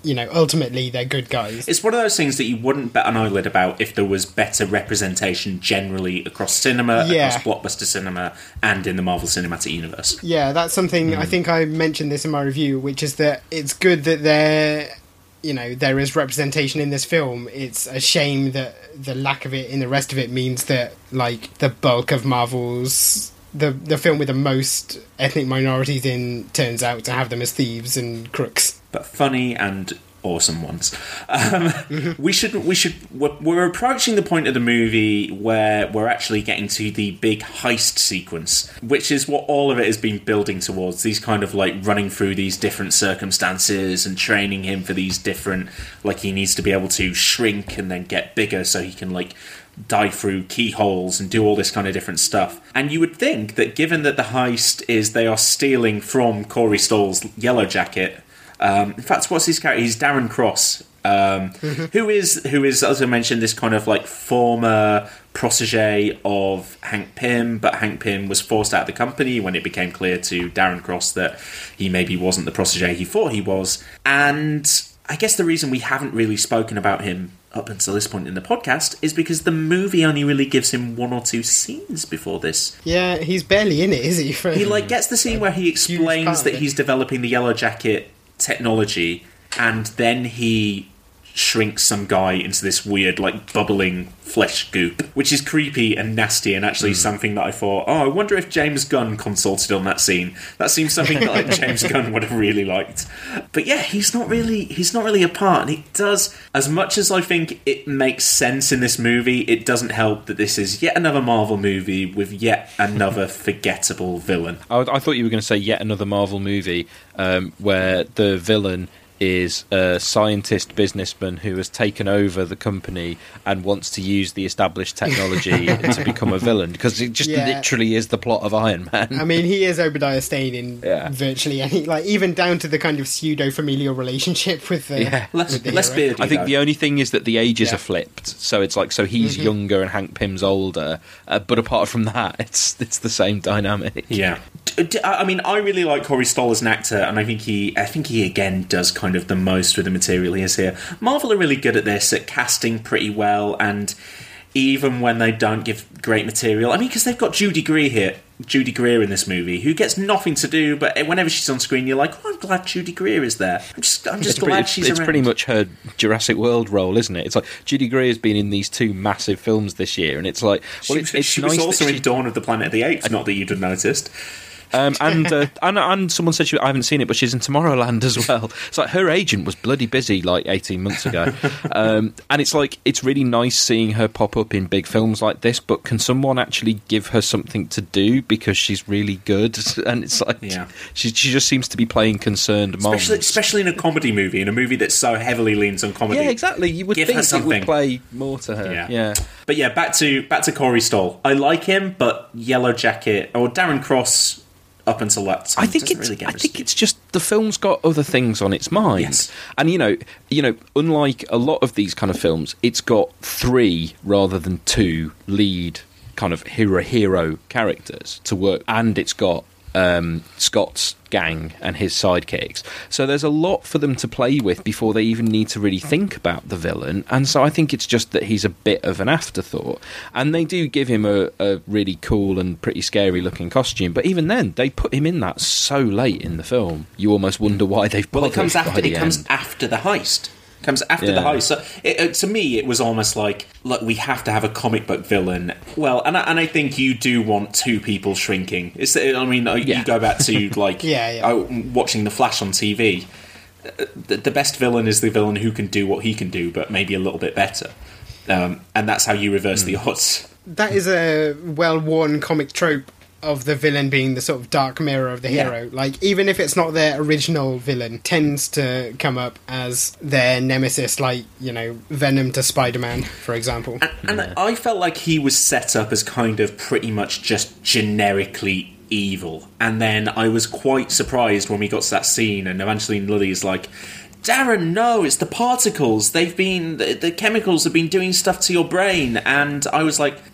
you know, ultimately they're good guys. It's one of those things that you wouldn't bet an eyelid about if there was better representation generally across cinema, Yeah. across blockbuster cinema, and in the Marvel Cinematic Universe. Yeah, that's something, I think I mentioned this in my review, which is that it's good that there, you know, there is representation in this film. It's a shame that the lack of it in the rest of it means that, like, the bulk of Marvel's... The, the film with the most ethnic minorities in turns out to have them as thieves and crooks. But funny and awesome ones. Um, we should we should we're, we're approaching the point of the movie where we're actually getting to the big heist sequence, which is what all of it has been building towards. These kind of like running through these different circumstances and training him for these different, like he needs to be able to shrink and then get bigger so he can like dive through keyholes and do all this kind of different stuff. And you would think that given that the heist is they are stealing from Corey Stoll's Yellow Jacket, um, in fact, what's his character? He's Darren Cross, um, mm-hmm. who is, who is, as I mentioned, this kind of like former protege of Hank Pym, but Hank Pym was forced out of the company when it became clear to Darren Cross that he maybe wasn't the protege he thought he was. And I guess the reason we haven't really spoken about him up until this point in the podcast is because the movie only really gives him one or two scenes before this. Yeah, he's barely in it, is he? He like gets the scene where he explains that he's developing the Yellow Jacket technology, and then he shrinks some guy into this weird, like, bubbling flesh goop, which is creepy and nasty, and actually mm. something that I thought, oh, I wonder if James Gunn consulted on that scene. That seems something that like, James Gunn would have really liked. But yeah, he's not really he's not really a part, and it does, as much as I think it makes sense in this movie, it doesn't help that this is yet another Marvel movie with yet another forgettable villain. I, I thought you were going to say yet another Marvel movie um, where the villain is a scientist businessman who has taken over the company and wants to use the established technology to become a villain, because it just yeah. literally is the plot of Iron Man. I mean, he is Obadiah Stane in yeah. virtually any, like, even down to the kind of pseudo-familial relationship with the, yeah. less, with the less hero. beardy, I think though. the only thing is that the ages yeah. are flipped, so it's like, so he's mm-hmm. younger and Hank Pym's older, uh, but apart from that, it's it's the same dynamic. Yeah. I mean, I really like Corey Stoll as an actor, and I think he, I think he again does kind of the most with the material he has here. Marvel are really good at this, at casting pretty well, and even when they don't give great material, I mean, because they've got Judy Greer here, Judy Greer in this movie, who gets nothing to do, but whenever she's on screen, you're like, oh, I'm glad Judy Greer is there. I'm just, I'm just it's glad pretty, she's it's, it's around. pretty much her Jurassic World role, isn't it? It's like Judy Greer has been in these two massive films this year, and it's like, well, she, it's, it's she nice was also that in she, Dawn of the Planet of the Apes, not that you'd have noticed. Um, and, uh, and and someone said she, I haven't seen it, but she's in Tomorrowland as well. It's like her agent was bloody busy like eighteen months ago, um, and it's like it's really nice seeing her pop up in big films like this. But can someone actually give her something to do, because she's really good? And it's like yeah. she she just seems to be playing concerned mom, especially, especially in a comedy movie, in a movie that so heavily leans on comedy. Yeah, exactly. You would give think her it something. would play more to her. Yeah. yeah. But yeah, back to back to Corey Stoll. I like him, but Yellow Jacket or Darren Cross. Up until that time, I think it's. Really I think it's just the film's got other things on its mind, yes. and you know, you know, unlike a lot of these kind of films, it's got three rather than two lead kind of hero hero characters to work, and it's got um, Scott's gang and his sidekicks. So there's a lot for them to play with before they even need to really think about the villain. And so I think it's just that he's a bit of an afterthought. And they do give him a, a really cool and pretty scary looking costume. But even then, they put him in that so late in the film. You almost wonder why they've put Well, it comes after. It comes end. after the heist. Comes after yeah. the heist. So it, it, to me, it was almost like, look, we have to have a comic book villain. Well, and I, and I think you do want two people shrinking. It's, I mean, yeah. you go back to like yeah, yeah. Oh, watching The Flash on T V. The, the best villain is the villain who can do what he can do, but maybe a little bit better. Um, and that's how you reverse mm. the odds. That is a well-worn comic trope of the villain being the sort of dark mirror of the hero. Yeah. Like, even if it's not their original villain, tends to come up as their nemesis, like, you know, Venom to Spider-Man, for example. And, and yeah. I felt like he was set up as kind of pretty much just generically evil. And then I was quite surprised when we got to that scene and Evangeline Lilly is like, Darren, no, it's the particles. They've been, the, the chemicals have been doing stuff to your brain. And I was like,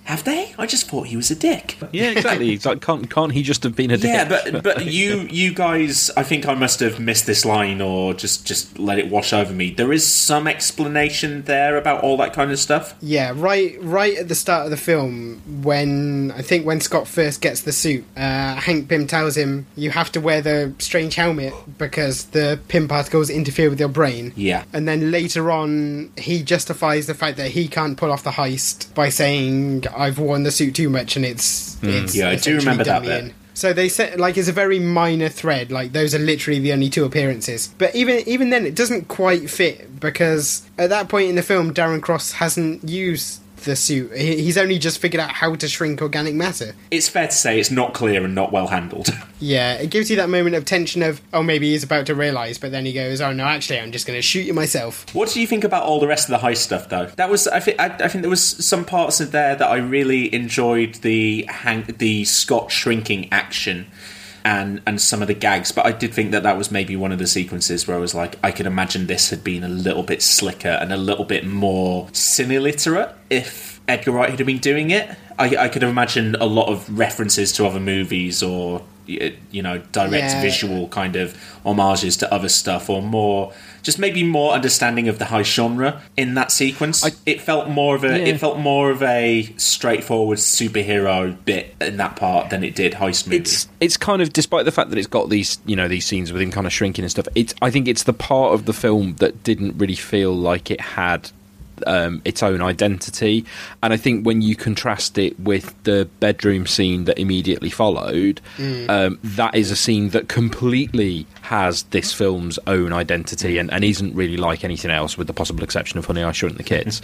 have they? I just thought he was a dick. Yeah, exactly. It's like, can't can't he just have been a dick? Yeah, but but you you guys, I think I must have missed this line or just just let it wash over me. There is some explanation there about all that kind of stuff. Yeah, right right at the start of the film, when I think when Scott first gets the suit, uh, Hank Pym tells him you have to wear the strange helmet because the Pym particles interfere with your brain. Yeah. And then later on, he justifies the fact that he can't pull off the heist by saying, I've worn the suit too much and it's... Mm. it's yeah, I do remember that bit. In. So they said, like, it's a very minor thread. Like, those are literally the only two appearances. But even even then, it doesn't quite fit, because at that point in the film, Darren Cross hasn't used the suit. He's only just figured out how to shrink organic matter. It's fair to say it's not clear and not well handled. Yeah, it gives you that moment of tension of, oh, maybe he's about to realise, but then he goes, oh, no, actually, I'm just going to shoot you myself. What do you think about all the rest of the heist stuff, though? That was, I think, I, I think there was some parts of there that I really enjoyed the hang, the Scott shrinking action. And, and some of the gags, but I did think that that was maybe one of the sequences where I was like, I could imagine this had been a little bit slicker and a little bit more cine-literate if Edgar Wright had been doing it. I, I could imagine a lot of references to other movies or, you know, direct yeah. visual kind of homages to other stuff, or more, just maybe more understanding of the heist genre in that sequence. I, it felt more of a, yeah. it felt more of a straightforward superhero bit in that part than it did heist movie. It's it's kind of, despite the fact that it's got these, you know, these scenes with him kind of shrinking and stuff. It's I think it's the part of the film that didn't really feel like it had Um, its own identity, and I think when you contrast it with the bedroom scene that immediately followed, mm. um, that is a scene that completely has this film's own identity and, and isn't really like anything else, with the possible exception of Honey, I Shrunk the Kids.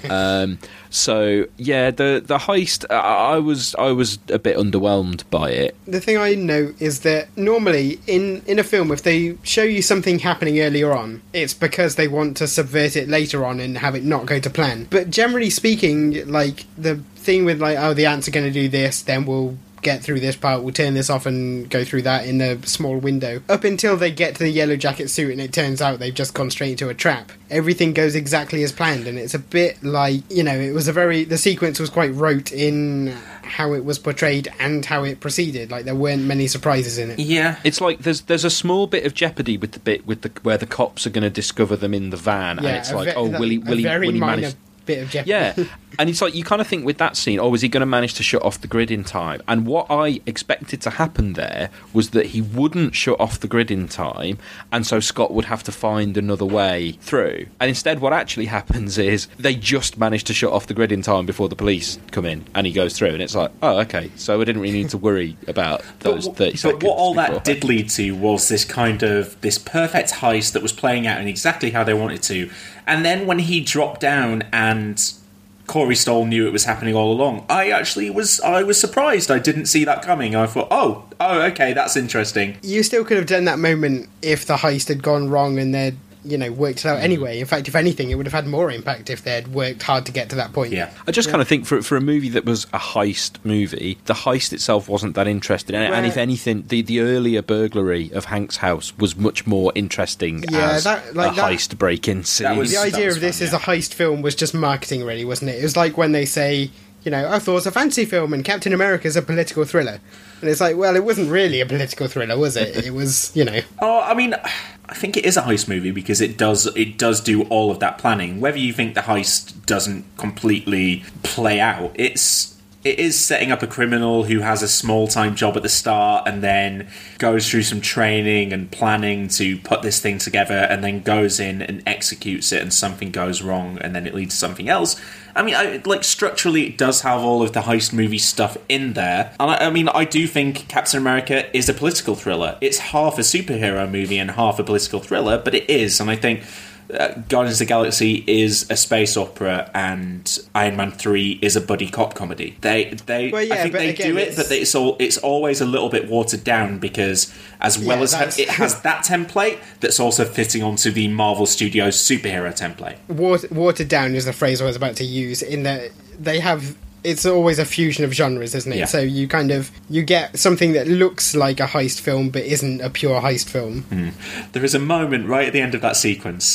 um, so yeah, the the heist, I, I was I was a bit underwhelmed by it. The thing I note is that normally in in a film, if they show you something happening earlier on, it's because they want to subvert it later on and have it not go to plan. But generally speaking, like, the thing with, like, oh, the ants are going to do this, then we'll get through this part, we'll turn this off and go through that in a small window, up until they get to the yellow jacket suit and it turns out they've just gone straight into a trap. Everything goes exactly as planned, and it's a bit like, you know, it was a very, the sequence was quite rote in how it was portrayed and how it proceeded. Like, there weren't many surprises in it. Yeah, it's like there's there's a small bit of jeopardy with the bit with the where the cops are going to discover them in the van, yeah, and it's like, ve- oh, will he will he, will he manage? Bit of jeopardy. Yeah, and it's like, you kind of think with that scene, oh, is he going to manage to shut off the grid in time? And what I expected to happen there was that he wouldn't shut off the grid in time, and so Scott would have to find another way through. And instead what actually happens is they just manage to shut off the grid in time before the police come in, and he goes through, and it's like, oh, okay, so I didn't really need to worry about those but, thirty but seconds. But what all before. that did lead to was this kind of, this perfect heist that was playing out in exactly how they wanted to. And then when he dropped down and Corey Stoll knew it was happening all along, I actually was I was surprised. I didn't see that coming. I thought, oh, oh, okay, that's interesting. You still could have done that moment if the heist had gone wrong and they'd, you know, worked it out anyway. In fact, if anything, it would have had more impact if they'd worked hard to get to that point. Yeah. I just yeah. kind of think for for a movie that was a heist movie, the heist itself wasn't that interesting. And, well, and if anything, the, the earlier burglary of Hank's house was much more interesting yeah, as that, like a that, heist break-in scene. Was, the idea of this fun, yeah. as a heist film was just marketing, really, wasn't it? It was like when they say, you know, I thought it was a fantasy film and Captain America's a political thriller. And it's like, well, it wasn't really a political thriller, was it? It was, you know... Oh, I mean, I think it is a heist movie because it does it does do all of that planning. Whether you think the heist doesn't completely play out, it's... It is setting up a criminal who has a small-time job at the start and then goes through some training and planning to put this thing together and then goes in and executes it and something goes wrong and then it leads to something else. I mean, I, like, structurally, it does have all of the heist movie stuff in there. And I, I mean, I do think Captain America is a political thriller. It's half a superhero movie and half a political thriller, but it is. And I think... Uh, Guardians of the Galaxy is a space opera and Iron Man three is a buddy cop comedy. They, they, well, yeah, I think they again, do it, but they, it's all, it's always a little bit watered down because, as well yeah, as ha- it has that template, that's also fitting onto the Marvel Studios superhero template. Water, watered down is the phrase I was about to use. In that they have. It's always a fusion of genres, isn't it? Yeah. So you kind of you get something that looks like a heist film but isn't a pure heist film. Mm. There is a moment right at the end of that sequence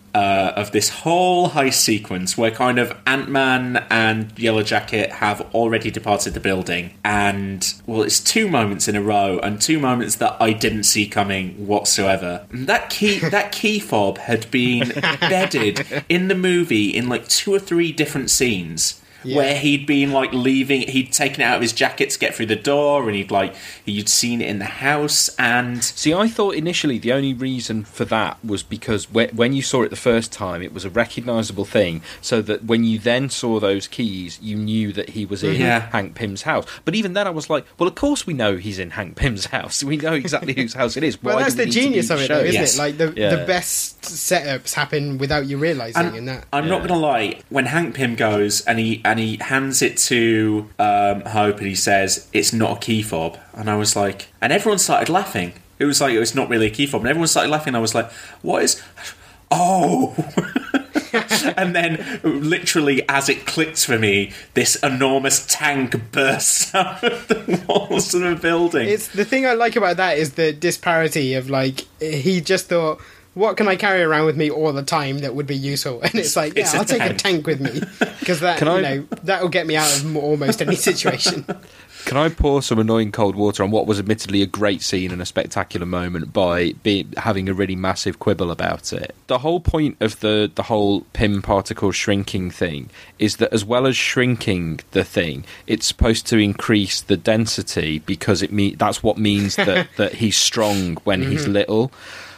uh, of this whole heist sequence where kind of Ant-Man and Yellow Jacket have already departed the building, and, well, it's two moments in a row, and two moments that I didn't see coming whatsoever. That key, that key fob had been embedded in the movie in like two or three different scenes. Yeah. Where he'd been like leaving, he'd taken it out of his jacket to get through the door, and he'd like you'd seen it in the house. And see, I thought initially the only reason for that was because when you saw it the first time, it was a recognisable thing, so that when you then saw those keys, you knew that he was in yeah. Hank Pym's house. But even then, I was like, well, of course we know he's in Hank Pym's house. We know exactly whose house it is. Well, Why that's the genius of it, though, isn't yes. it? Like the yeah. the best setups happen without you realising. In that, I'm yeah. not gonna lie. When Hank Pym goes and he and he hands it to um, Hope, and he says it's not a key fob, and I was like, and everyone started laughing. It was like, it's not really a key fob, and everyone started laughing. And I was like, what is? Oh. And then, literally, as it clicked for me, this enormous tank bursts out of the walls of the building. It's the thing I like about that is the disparity of, like, he just thought, what can I carry around with me all the time that would be useful? And it's like, yeah, It's I'll a take tank. a tank with me, because that, Can you I- know, that will get me out of almost any situation. Can I pour some annoying cold water on what was admittedly a great scene and a spectacular moment by be, having a really massive quibble about it? The whole point of the, the whole Pym particle shrinking thing is that as well as shrinking the thing, it's supposed to increase the density because it me- that's what means that, that he's strong when mm-hmm. he's little.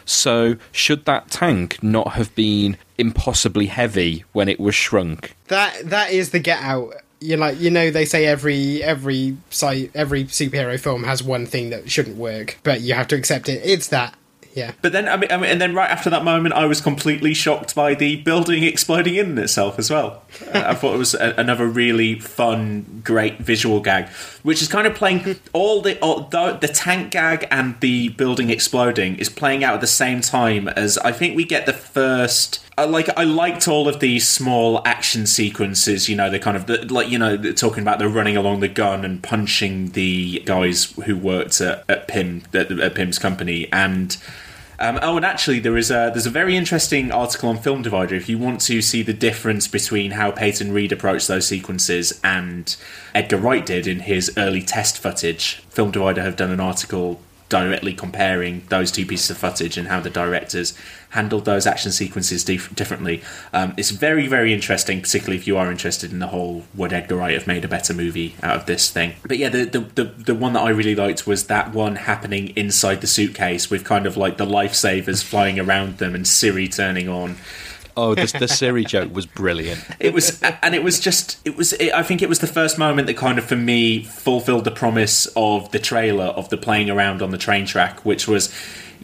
So should that tank not have been impossibly heavy when it was shrunk? That That is the Get Out. You like, you know, they say every every sci- every superhero film has one thing that shouldn't work, but you have to accept it. It's that, yeah. But then, I mean, I mean, and then right after that moment, I was completely shocked by the building exploding in itself as well. uh, I thought it was a, another really fun, great visual gag, which is kind of playing all the all, the, the tank gag and the building exploding is playing out at the same time as I think we get the first. I like I liked all of these small action sequences, you know, the kind of the, like you know talking about the running along the gun and punching the guys who worked at, at Pym at, at Pym's company, and um, oh, and actually there is a there's a very interesting article on Film Divider if you want to see the difference between how Peyton Reed approached those sequences and Edgar Wright did in his early test footage. Film Divider have done an article directly comparing those two pieces of footage and how the directors handled those action sequences dif- differently. Um, it's very, very interesting, particularly if you are interested in the whole would Edgar Wright have made a better movie out of this thing. But yeah, the, the, the, the one that I really liked was that one happening inside the suitcase with kind of like the lifesavers flying around them and Siri turning on. Oh, the, the Siri joke was brilliant. It was, and it was just, it was. It, I think it was the first moment that kind of, for me, fulfilled the promise of the trailer of the playing around on the train track, which was,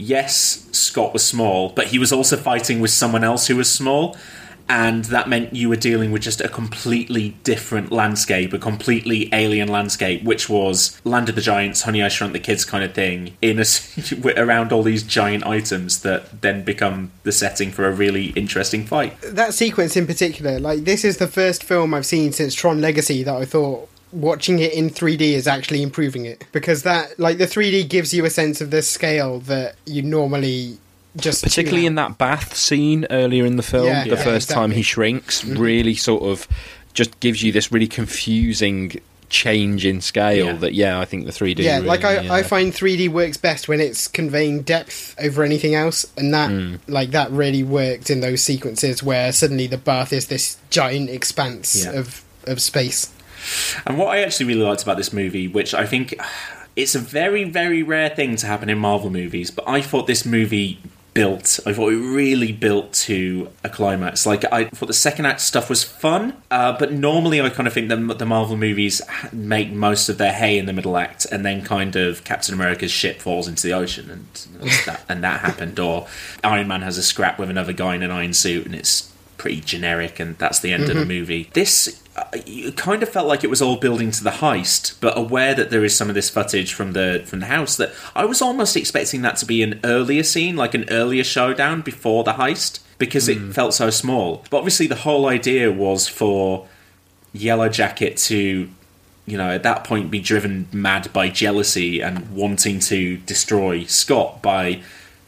yes, Scott was small, but he was also fighting with someone else who was small. And that meant you were dealing with just a completely different landscape, a completely alien landscape, which was Land of the Giants, Honey, I Shrunk the Kids kind of thing, in a, around all these giant items that then become the setting for a really interesting fight. That sequence in particular, like, this is the first film I've seen since Tron Legacy that I thought watching it in three D is actually improving it. Because that, like, the three D gives you a sense of the scale that you normally... Just particularly in that bath scene earlier in the film, yeah, the yeah, first exactly. time he shrinks, Mm-hmm. really sort of just gives you this really confusing change in scale yeah. that, yeah, I think the three D... Yeah, really, like I, yeah. I find three D works best when it's conveying depth over anything else, and that, Mm. like, that really worked in those sequences where suddenly the bath is this giant expanse Yeah. of, of space. And what I actually really liked about this movie, which I think it's a very, very rare thing to happen in Marvel movies, but I thought this movie built, I thought it really built to a climax. Like, I thought the second act stuff was fun, uh, but normally I kind of think that the Marvel movies make most of their hay in the middle act, and then kind of Captain America's ship falls into the ocean, and that, and that happened. Or Iron Man has a scrap with another guy in an iron suit, and it's pretty generic, and that's the end mm-hmm. of the movie. This... Uh, it kind of felt like it was all building to the heist, but aware that there is some of this footage from the from the house, that I was almost expecting that to be an earlier scene, like an earlier showdown before the heist, because mm. it felt so small. But obviously the whole idea was for Yellow Jacket to, you know, at that point be driven mad by jealousy and wanting to destroy Scott by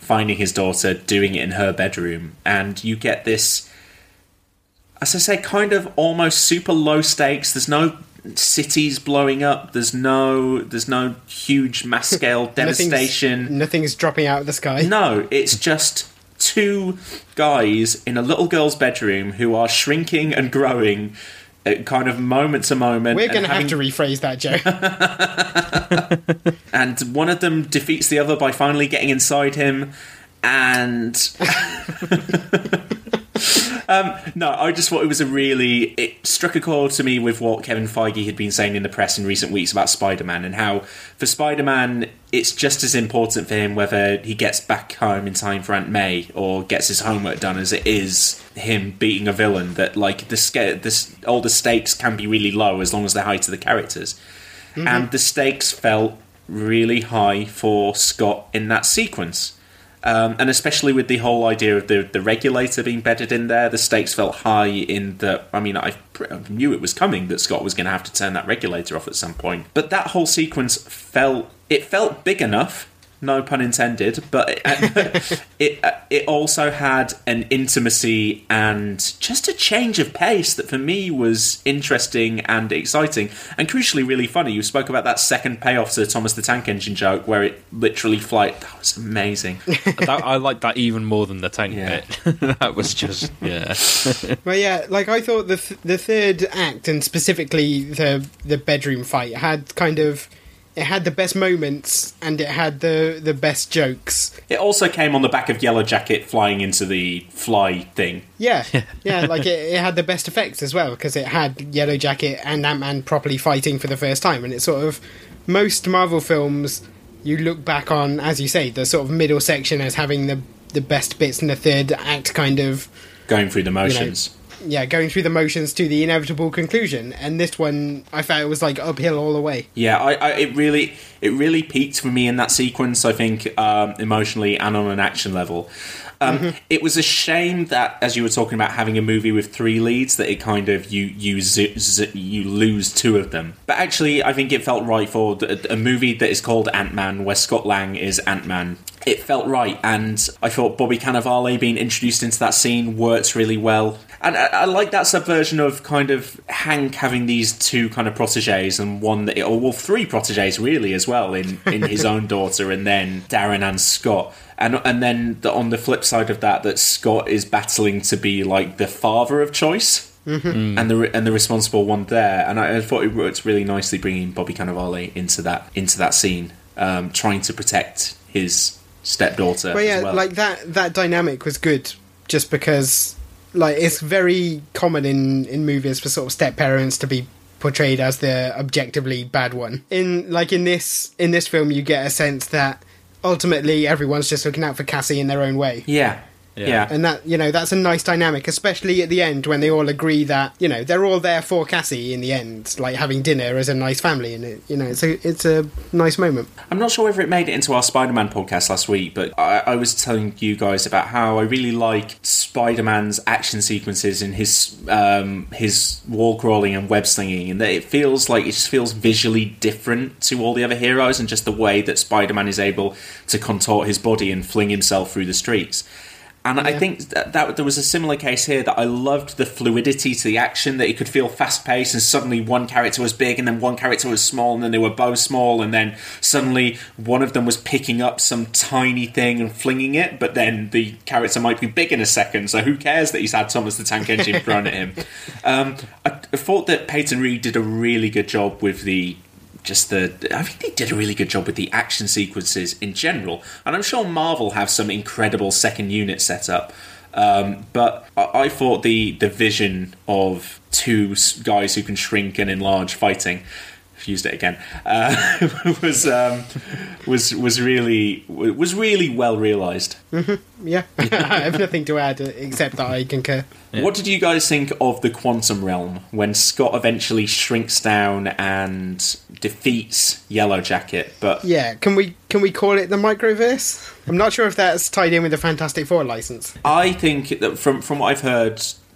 finding his daughter, doing it in her bedroom, and you get this, as I say, kind of almost super low stakes. There's no cities blowing up. There's no there's no huge mass scale devastation. Nothing's, nothing's dropping out of the sky. No, it's just two guys in a little girl's bedroom who are shrinking and growing at kind of moment to moment. We're going to having... have to rephrase that, Joe. And one of them defeats the other by finally getting inside him, and um, no, I just thought it was a really... It struck a chord to me with what Kevin Feige had been saying in the press in recent weeks about Spider-Man, and how for Spider-Man it's just as important for him whether he gets back home in time for Aunt May or gets his homework done as it is him beating a villain. That like the scale, this all the stakes can be really low as long as they're high to the characters, mm-hmm. and the stakes felt really high for Scott in that sequence. Um, and especially with the whole idea of the, the regulator being bedded in there, the stakes felt high in the... I mean, I knew it was coming that Scott was going to have to turn that regulator off at some point. But that whole sequence felt... It felt big enough, no pun intended, but it, it, it also had an intimacy and just a change of pace that for me was interesting and exciting, and crucially really funny. You spoke about that second payoff to Thomas the Tank Engine joke where it literally flight. That was amazing. that, I liked that even more than the tank yeah. bit. That was just, yeah. Well, yeah, like I thought the th- the third act, and specifically the the bedroom fight, had kind of... It had the best moments, and it had the, the best jokes. It also came on the back of Yellow Jacket flying into the fly thing. Yeah, yeah, like it, it had the best effects as well, because it had Yellow Jacket and Ant-Man properly fighting for the first time, and it's sort of... Most Marvel films, you look back on, as you say, the sort of middle section as having the, the best bits, and the third act kind of... Going through the motions. You know, yeah, going through the motions to the inevitable conclusion, and this one I felt it was like uphill all the way. Yeah, I, I it really it really peaked for me in that sequence. I think um, emotionally and on an action level. Um, mm-hmm. It was a shame that, as you were talking about having a movie with three leads, that it kind of you you z- z- you lose two of them. But actually, I think it felt right for a, a movie that is called Ant-Man, where Scott Lang is Ant-Man. It felt right, and I thought Bobby Cannavale being introduced into that scene works really well. And I, I like that subversion of kind of Hank having these two kind of protégés, and one that, or well, three protégés really as well, in, in his own daughter, and then Darren and Scott. And and then the, on the flip side of that, that Scott is battling to be like the father of choice, mm-hmm. mm. and the and the responsible one there. And I, I thought it worked really nicely bringing Bobby Cannavale into that into that scene, um, trying to protect his stepdaughter. Well, yeah, as well. like that that dynamic was good, just because like it's very common in, in movies for sort of step parents to be portrayed as the objectively bad one. In like in this in this film, you get a sense that ultimately everyone's just looking out for Cassie in their own way. Yeah. Yeah. yeah. And that, you know, that's a nice dynamic, especially at the end when they all agree that, you know, they're all there for Cassie in the end, like having dinner as a nice family, and it, you know, it's a it's a nice moment. I'm not sure whether it made it into our Spider-Man podcast last week, but I, I was telling you guys about how I really like Spider-Man's action sequences and his um, his wall crawling and web slinging, and that it feels like it just feels visually different to all the other heroes, and just the way that Spider-Man is able to contort his body and fling himself through the streets. And yeah. I think that, that there was a similar case here, that I loved the fluidity to the action, that it could feel fast-paced, and suddenly one character was big and then one character was small, and then they were both small, and then suddenly one of them was picking up some tiny thing and flinging it, but then the character might be big in a second, so who cares that he's had Thomas the Tank Engine thrown at him. Um, I, I thought that Peyton Reed did a really good job with the Just the, I think they did a really good job with the action sequences in general, and I'm sure Marvel have some incredible second unit set up. Um, but I, I thought the the vision of two guys who can shrink and enlarge fighting, I've used it again, uh, was um, was was really was really well realised. Mm-hmm. Yeah, I have nothing to add except that I concur. Yeah. What did you guys think of the Quantum Realm when Scott eventually shrinks down and defeats Yellow Jacket? But yeah, can we can we call it the Microverse? I'm not sure if that's tied in with the Fantastic Four license. I think that from from what I've heard,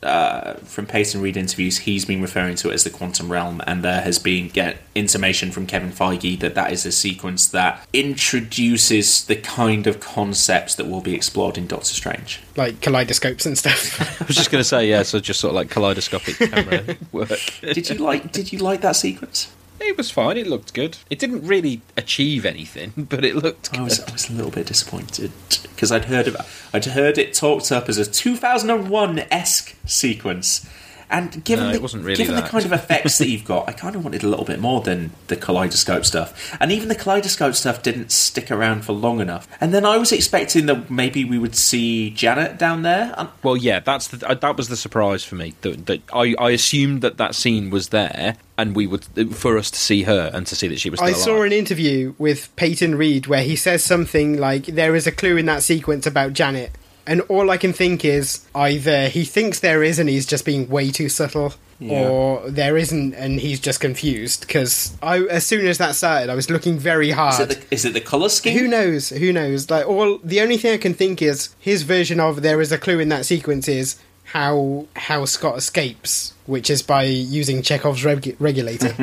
uh, from Peyton Reed interviews, he's been referring to it as the Quantum Realm, and there has been get intimation from Kevin Feige that that is a sequence that introduces the kind of concepts that will be explored in Doctor Strange. Like kaleidoscopes and stuff. I was just going to say, yeah, so just sort of like kaleidoscopic camera work. Did you like? Did you like that sequence? It was fine. It looked good. It didn't really achieve anything, but it looked good. I was, I was a little bit disappointed because I'd heard about, I'd heard it talked up as a two thousand one-esque sequence, and given No, the, it wasn't really given that. the kind of effects that you've got, I kind of wanted a little bit more than the kaleidoscope stuff. And even the kaleidoscope stuff didn't stick around for long enough. And then I was expecting that maybe we would see Janet down there. And Well, yeah, that's the, uh, that was the surprise for me. That, that I, I assumed that that scene was there, and we would for us to see her and to see that she was still I alive. saw an interview with Peyton Reed where he says something like, there is a clue in that sequence about Janet. And all I can think is either he thinks there is and he's just being way too subtle, Yeah. or there isn't and he's just confused. Because I, as soon as that started, I was looking very hard. Is it the, is it the colour scheme? Who knows? Who knows? Like all, the only thing I can think is his version of there is a clue in that sequence is how how Scott escapes, which is by using Chekhov's reg- regulator.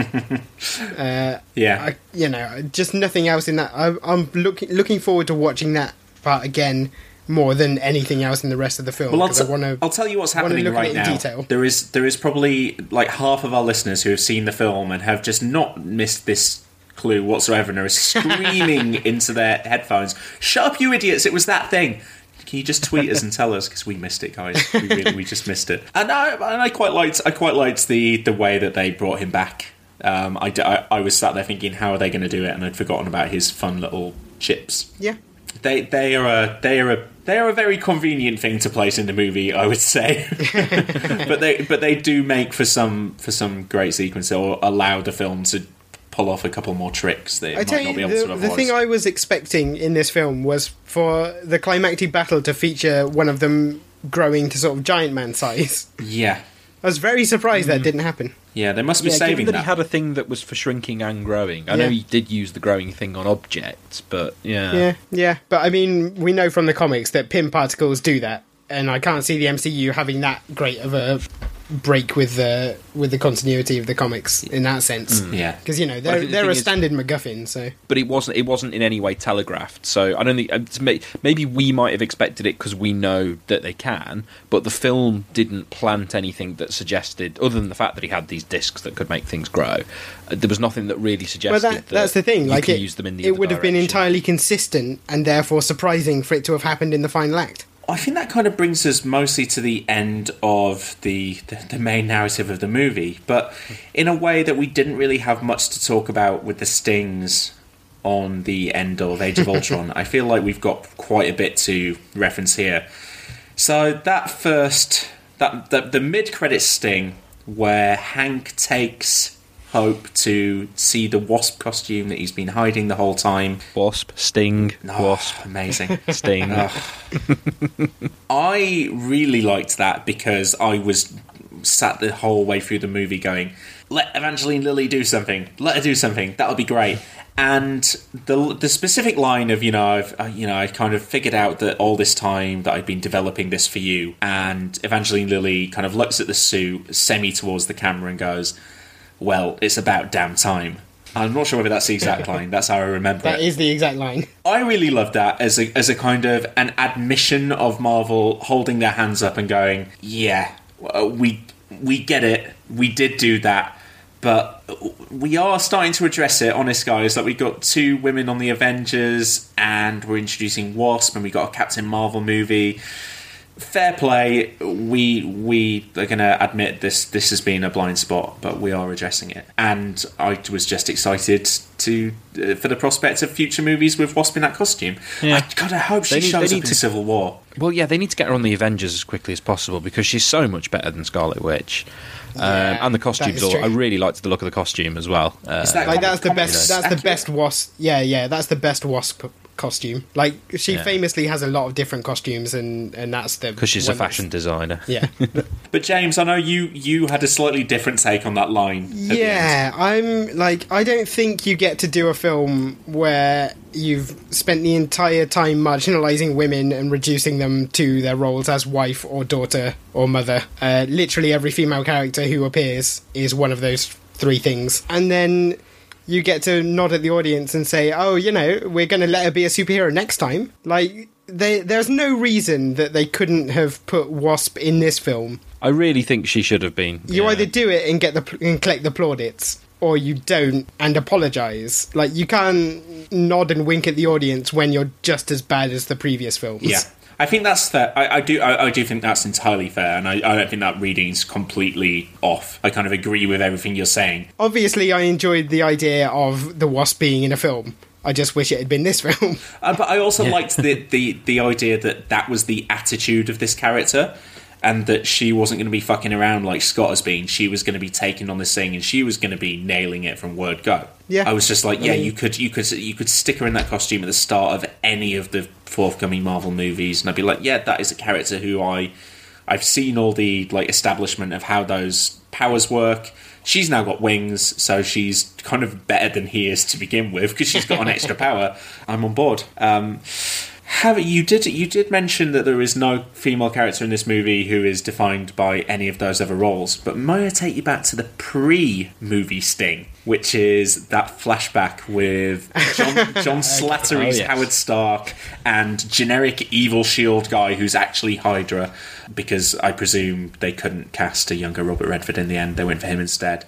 uh, Yeah. I, you know, just nothing else in that. I, I'm looking looking forward to watching that part again more than anything else in the rest of the film. Well, I'll, 'cause I t- wanna, I'll tell you what's wanna happening look at right it in now. detail. There is there is probably like half of our listeners who have seen the film and have just not missed this clue whatsoever and are screaming into their headphones, "Shut up, you idiots! It was that thing." Can you just tweet us and tell us, because we missed it, guys? We really, we just missed it. And I, and I quite liked, I quite liked the the way that they brought him back. Um, I, I, I was sat there thinking, how are they going to do it? And I'd forgotten about his fun little chips. Yeah. They they are a they are a they are a very convenient thing to place in the movie, I would say. but they but they do make for some for some great sequences, or allow the film to pull off a couple more tricks that it I might tell not you, be able the, to the otherwise. thing I was expecting in this film was for the climactic battle to feature one of them growing to sort of giant man size. Yeah. I was very surprised that didn't happen. Yeah, they must be yeah, saving given that, that. he had a thing that was for shrinking and growing. I Yeah. know he did use the growing thing on objects, but yeah. Yeah, yeah. But I mean, we know from the comics that Pym particles do that, and I can't see the M C U having that great of a break with the with the continuity of the comics in that sense. Mm. Yeah, because you know I they're think the they're thing a is- standard MacGuffin. So, But it wasn't. It wasn't in any way telegraphed. So I don't think. it's may- Maybe we might have expected it because we know that they can. But the film didn't plant anything that suggested, other than the fact that he had these discs that could make things grow. uh, There was nothing that really suggested. well, that, that that's the thing. You Like can it, use them in the it other would have been direction. entirely consistent and therefore surprising for it to have happened in the final act. I think that kind of brings us mostly to the end of the, the, the main narrative of the movie, but in a way that we didn't really have much to talk about with the stings on the end of Age of Ultron. I feel like we've got quite a bit to reference here. So that first, that the, the mid-credit sting where Hank takes Hope to see the Wasp costume that he's been hiding the whole time. Wasp, Sting, Oh, Wasp, amazing. Sting. Ugh. I really liked that because I was sat the whole way through the movie going, let Evangeline Lilly do something. Let her do something. That'll be great. And the the specific line of, you know, I've, uh, you know, I kind of figured out that all this time that I've been developing this for you, and Evangeline Lilly kind of looks at the suit, semi towards the camera and goes, well, it's about damn time. I'm not sure whether that's the exact line. That's how I remember That it. is the exact line. I really loved that as a as a kind of an admission of Marvel holding their hands up and going, yeah, uh, we we get it, we did do that, but we are starting to address it, honest guys. Like, we got two women on the Avengers, and we're introducing Wasp, and we got a Captain Marvel movie. Fair play. We we are going to admit this this has been a blind spot, but we are addressing it. And I was just excited to uh, for the prospect of future movies with Wasp in that costume. Yeah. I, God, I hope she They need- shows they up need in to- Civil War. Well, yeah, they need to get her on the Avengers as quickly as possible because she's so much better than Scarlet Witch. Um, Yeah, and the that costumes, is all, true. I really liked the look of the costume as well. Uh, Is that Like comic- that's the comic best. accurate? That's the best Wasp. Yeah, yeah. That's the best Wasp costume. Like she Yeah. famously has a lot of different costumes, and and that's the because she's a one that's- fashion designer. Yeah. But James, I know you you had a slightly different take on that line. at the end. Yeah, I'm like, I don't think you get to do a film where you've spent the entire time marginalising women and reducing them to their roles as wife or daughter or mother. Uh, literally every female character who appears is one of those three things. And then you get to nod at the audience and say, oh, you know, we're going to let her be a superhero next time. Like, they, there's no reason that they couldn't have put Wasp in this film. I really think she should have been. You yeah. either do it and get the and collect the plaudits, or you don't and apologise. Like, you can't nod and wink at the audience when you're just as bad as the previous films. Yeah. I think that's fair. I, I do. I, I do think that's entirely fair, and I, I don't think that reading is completely off. I kind of agree with everything you're saying. Obviously, I enjoyed the idea of the Wasp being in a film. I just wish it had been this film. Uh, but I also Yeah. liked the, the the idea that that was the attitude of this character, and that she wasn't going to be fucking around like Scott has been. She was going to be taking on this thing, and she was going to be nailing it from word go. Yeah. I was just like, yeah, I mean- you could you could you could stick her in that costume at the start of any of the forthcoming Marvel movies, and I'd be like, yeah, that is a character who I I've seen all the like establishment of how those powers work. She's now got wings, so she's kind of better than he is to begin with because she's got an extra power. I'm on board. Um, Have you did you did mention that there is no female character in this movie who is defined by any of those other roles, but may I take you back to the pre-movie Sting, which is that flashback with John, John Slattery's Oh, yes. Howard Stark and generic evil shield guy who's actually Hydra, because I presume they couldn't cast a younger Robert Redford in the end, they went for him instead.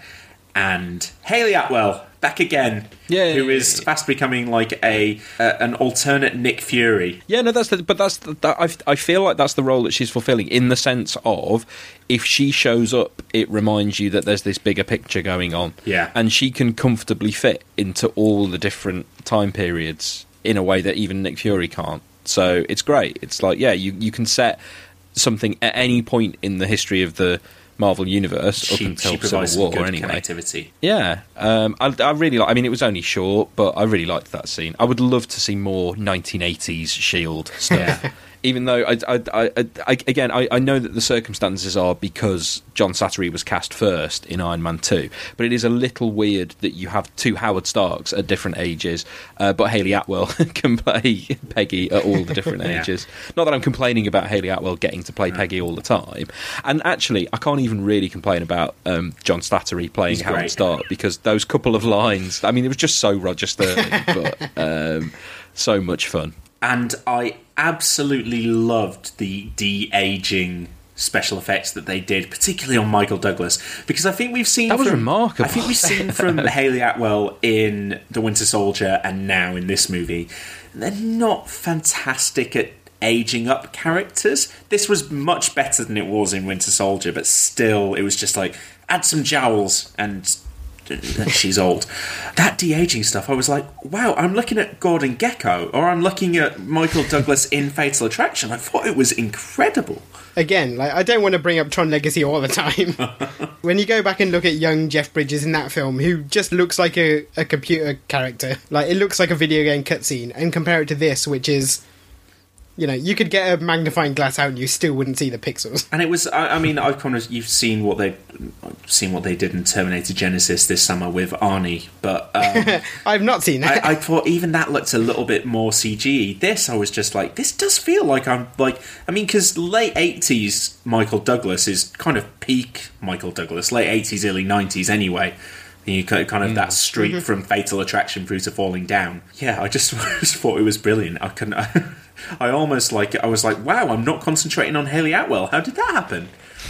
And Hayley Atwell back again, Yeah, who yeah, is yeah. fast becoming like a uh, an alternate Nick Fury. Yeah, no, that's the, but that's the, that, I, I feel like that's the role that she's fulfilling, in the sense of if she shows up, it reminds you that there's this bigger picture going on. Yeah. And she can comfortably fit into all the different time periods in a way that even Nick Fury can't. So it's great. It's like, yeah, you, you can set something at any point in the history of the Marvel Universe She, up until she provides Civil some War good anyway. connectivity. Yeah, um, I, I really like. I mean, it was only short, but I really liked that scene. I would love to see more nineteen eighties Shield stuff. Even though, I, I, I, I, again, I, I know that the circumstances are because John Slattery was cast first in Iron Man two, but it is a little weird that you have two Howard Starks at different ages, uh, but Hayley Atwell can play Peggy at all the different Yeah. ages. Not that I'm complaining about Hayley Atwell getting to play Peggy all the time. And actually, I can't even really complain about um, John Slattery playing He's Howard great. Stark, because those couple of lines, I mean, it was just so Roger Sterling, but um, so much fun. And I absolutely loved the de-aging special effects that they did, particularly on Michael Douglas, because I think we've seen That was from, remarkable. I think we've seen from Hayley Atwell in The Winter Soldier and now in this movie, they're not fantastic at aging up characters. This was much better than it was in Winter Soldier, but still, it was just like, add some jowls and she's old. That de-aging stuff, I was like, wow, I'm looking at Gordon Gekko, or I'm looking at Michael Douglas in Fatal Attraction. I thought it was incredible. Again, like, I don't want to bring up Tron Legacy all the time. When you go back and look at young Jeff Bridges in that film, who just looks like a, a computer character, like, it looks like a video game cutscene, and compare it to this, which is, you know, you could get a magnifying glass out and you still wouldn't see the pixels. And it was, I, I mean, I've kind of, you've seen what they, seen what they did in Terminator Genesis this summer with Arnie, but um, I've not seen that. I, I thought even that looked a little bit more C G. This, I was just like, this does feel like I'm like, I mean, because late eighties Michael Douglas is kind of peak Michael Douglas, late eighties, early nineties anyway. You kind of mm. that streak mm-hmm. from Fatal Attraction through to Falling Down. Yeah, I just, just thought it was brilliant. I couldn't. I, I almost like I was like, wow, I'm not concentrating on Hayley Atwell. How did that happen?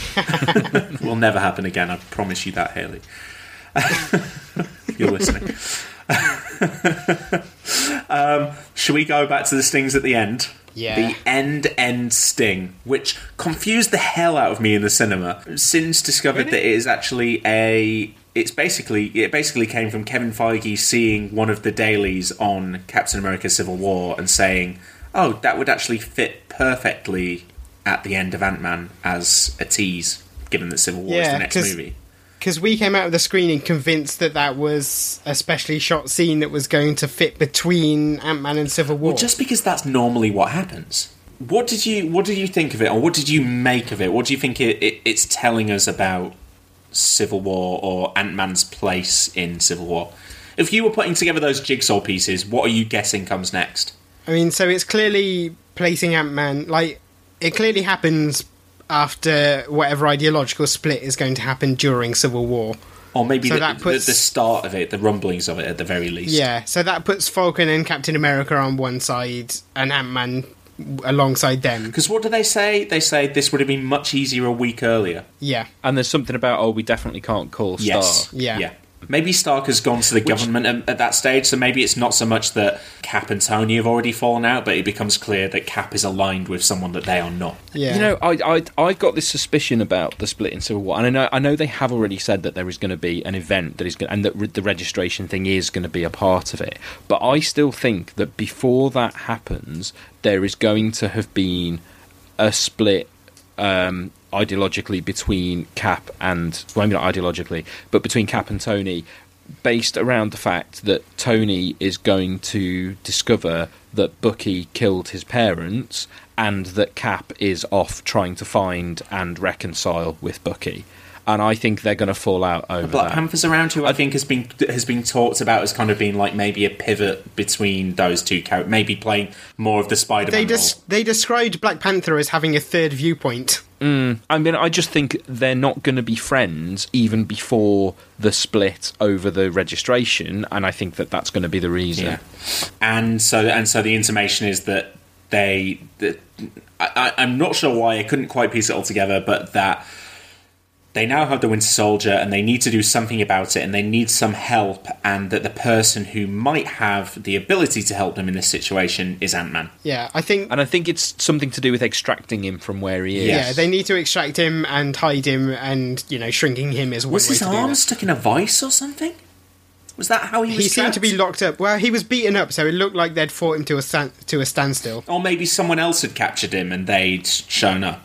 Will never happen again. I promise you that, Hayley. You're listening. um, should we go back to the stings at the end? Yeah. The end-end sting, which confused the hell out of me in the cinema. Since discovered really? that it is actually a... It's basically it basically came from Kevin Feige seeing one of the dailies on Captain America Civil War and saying, oh, that would actually fit perfectly at the end of Ant-Man as a tease, given that Civil War yeah, is the next movie. Because we came out of the screening convinced that that was a specially shot scene that was going to fit between Ant-Man and Civil War. Well, just because that's normally what happens. What did you What did you think of it, or what did you make of it? What do you think it, it, it's telling us about Civil War or Ant-Man's place in Civil War? If you were putting together those jigsaw pieces, what are you guessing comes next? I mean, so it's clearly placing Ant-Man, like, it clearly happens after whatever ideological split is going to happen during Civil War. Or maybe so the, that puts, the, the start of it, the rumblings of it at the very least. Yeah, so that puts Falcon and Captain America on one side and Ant-Man alongside them. Because what do they say? They say this would have been much easier a week earlier. Yeah. And there's something about, oh, we definitely can't call Stark. Yes. Yeah. yeah. Maybe Stark has gone to the Which, government at, at that stage, so maybe it's not so much that Cap and Tony have already fallen out, but it becomes clear that Cap is aligned with someone that they are not. Yeah. You know, I I I got this suspicion about the split in Civil War, and I know I know they have already said that there is going to be an event that is going, and that re- the registration thing is going to be a part of it. But I still think that before that happens, there is going to have been a split. Um, ideologically between Cap and, well, maybe not ideologically, but between Cap and Tony, based around the fact that Tony is going to discover that Bucky killed his parents and that Cap is off trying to find and reconcile with Bucky. And I think they're going to fall out over Black that. Panther's around, who I think has been has been talked about as kind of being like maybe a pivot between those two characters, maybe playing more of the Spider-Man They, des- role. they described Black Panther as having a third viewpoint. Mm, I mean, I just think they're not going to be friends even before the split over the registration, and I think that that's going to be the reason. Yeah. And so, and so the intimation is that they, that, I, I'm not sure why, I couldn't quite piece it all together, but that they now have the Winter Soldier and they need to do something about it and they need some help, and that the person who might have the ability to help them in this situation is Ant-Man. Yeah, I think... And I think it's something to do with extracting him from where he is. Yeah, they need to extract him and hide him, and, you know, shrinking him is one Was way his to do arm that. stuck in a vice or something? Was that how he was He seemed to be trapped? locked up. Well, he was beaten up, so it looked like they'd fought him to a, stand- to a standstill. Or maybe someone else had captured him and they'd shown up.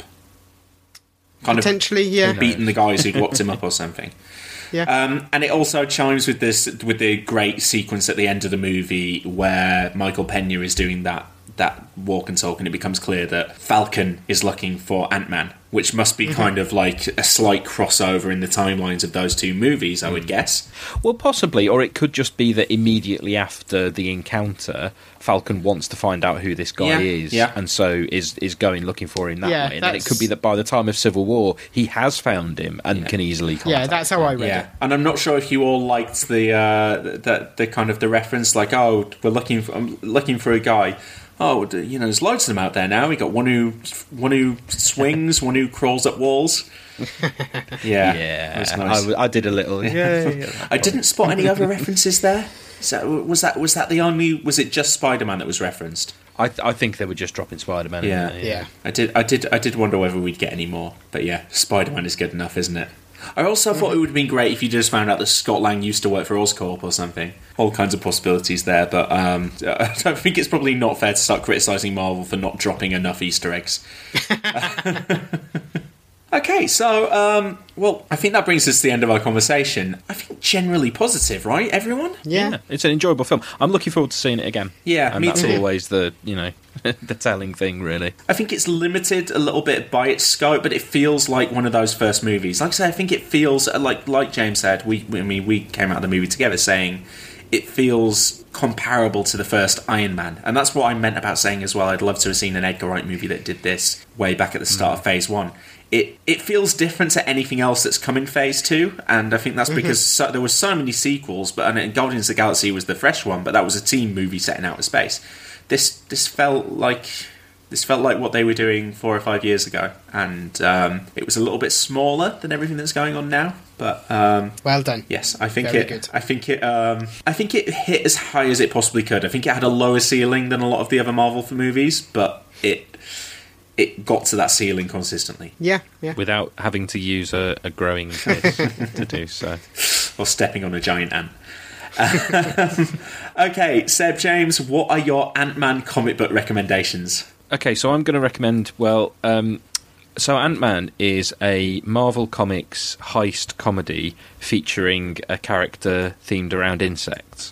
Kind Potentially, of yeah. beaten the guys who'd locked him up or something. Yeah. Um, and it also chimes with this with the great sequence at the end of the movie where Michael Pena is doing that that walk and talk, and it becomes clear that Falcon is looking for Ant-Man, which must be mm-hmm. kind of like a slight crossover in the timelines of those two movies, I would guess. Well, possibly, or it could just be that immediately after the encounter, Falcon wants to find out who this guy yeah, is, yeah. and so is is going looking for him that yeah, way. And then it could be that by the time of Civil War, he has found him and yeah. can easily contact Yeah, that's how I read yeah. it. And I'm not sure if you all liked the uh, the, the kind of the reference, like, oh, we're looking for, I'm looking for a guy. Oh, you know, there's loads of them out there now. We got one who one who swings, one who crawls up walls. Yeah, yeah. That was nice. I, I did a little. Yeah, yeah I didn't spot any other references there. So was that was that the only? Was it just Spider-Man that was referenced? I I think they were just dropping Spider-Man. Yeah, in there, yeah. yeah. I did I did I did wonder whether we'd get any more, but yeah, Spider-Man is good enough, isn't it? I also thought it would have been great if you just found out that Scott Lang used to work for Oscorp or something. All kinds of possibilities there, but um, I think it's probably not fair to start criticising Marvel for not dropping enough Easter eggs. Okay, so, um, well, I think that brings us to the end of our conversation. I think generally positive, right, everyone? Yeah. yeah. It's an enjoyable film. I'm looking forward to seeing it again. Yeah, and me that's too. always the, you know, the telling thing, really. I think it's limited a little bit by its scope, but it feels like one of those first movies. Like I say, I think it feels, like like James said, we I mean, we came out of the movie together saying it feels comparable to the first Iron Man. And that's what I meant about saying as well, I'd love to have seen an Edgar Wright movie that did this way back at the start mm. of Phase one. It it feels different to anything else that's come in Phase two, and I think that's mm-hmm. because so, there were so many sequels, but and Guardians of the Galaxy was the fresh one, but that was a team movie set in outer space. This this felt like this felt like what they were doing four or five years ago, and um, it was a little bit smaller than everything that's going on now. But um, well done. Yes, I think Very it. good. I think it. Um, I think it hit as high as it possibly could. I think it had a lower ceiling than a lot of the other Marvel movies, but it. It got to that ceiling consistently. Yeah, yeah. Without having to use a, a growing fist to do so. Or stepping on a giant ant. Um, okay, Seb, James, what are your Ant-Man comic book recommendations? Okay, so I'm going to recommend, well, um, so Ant-Man is a Marvel Comics heist comedy featuring a character themed around insects.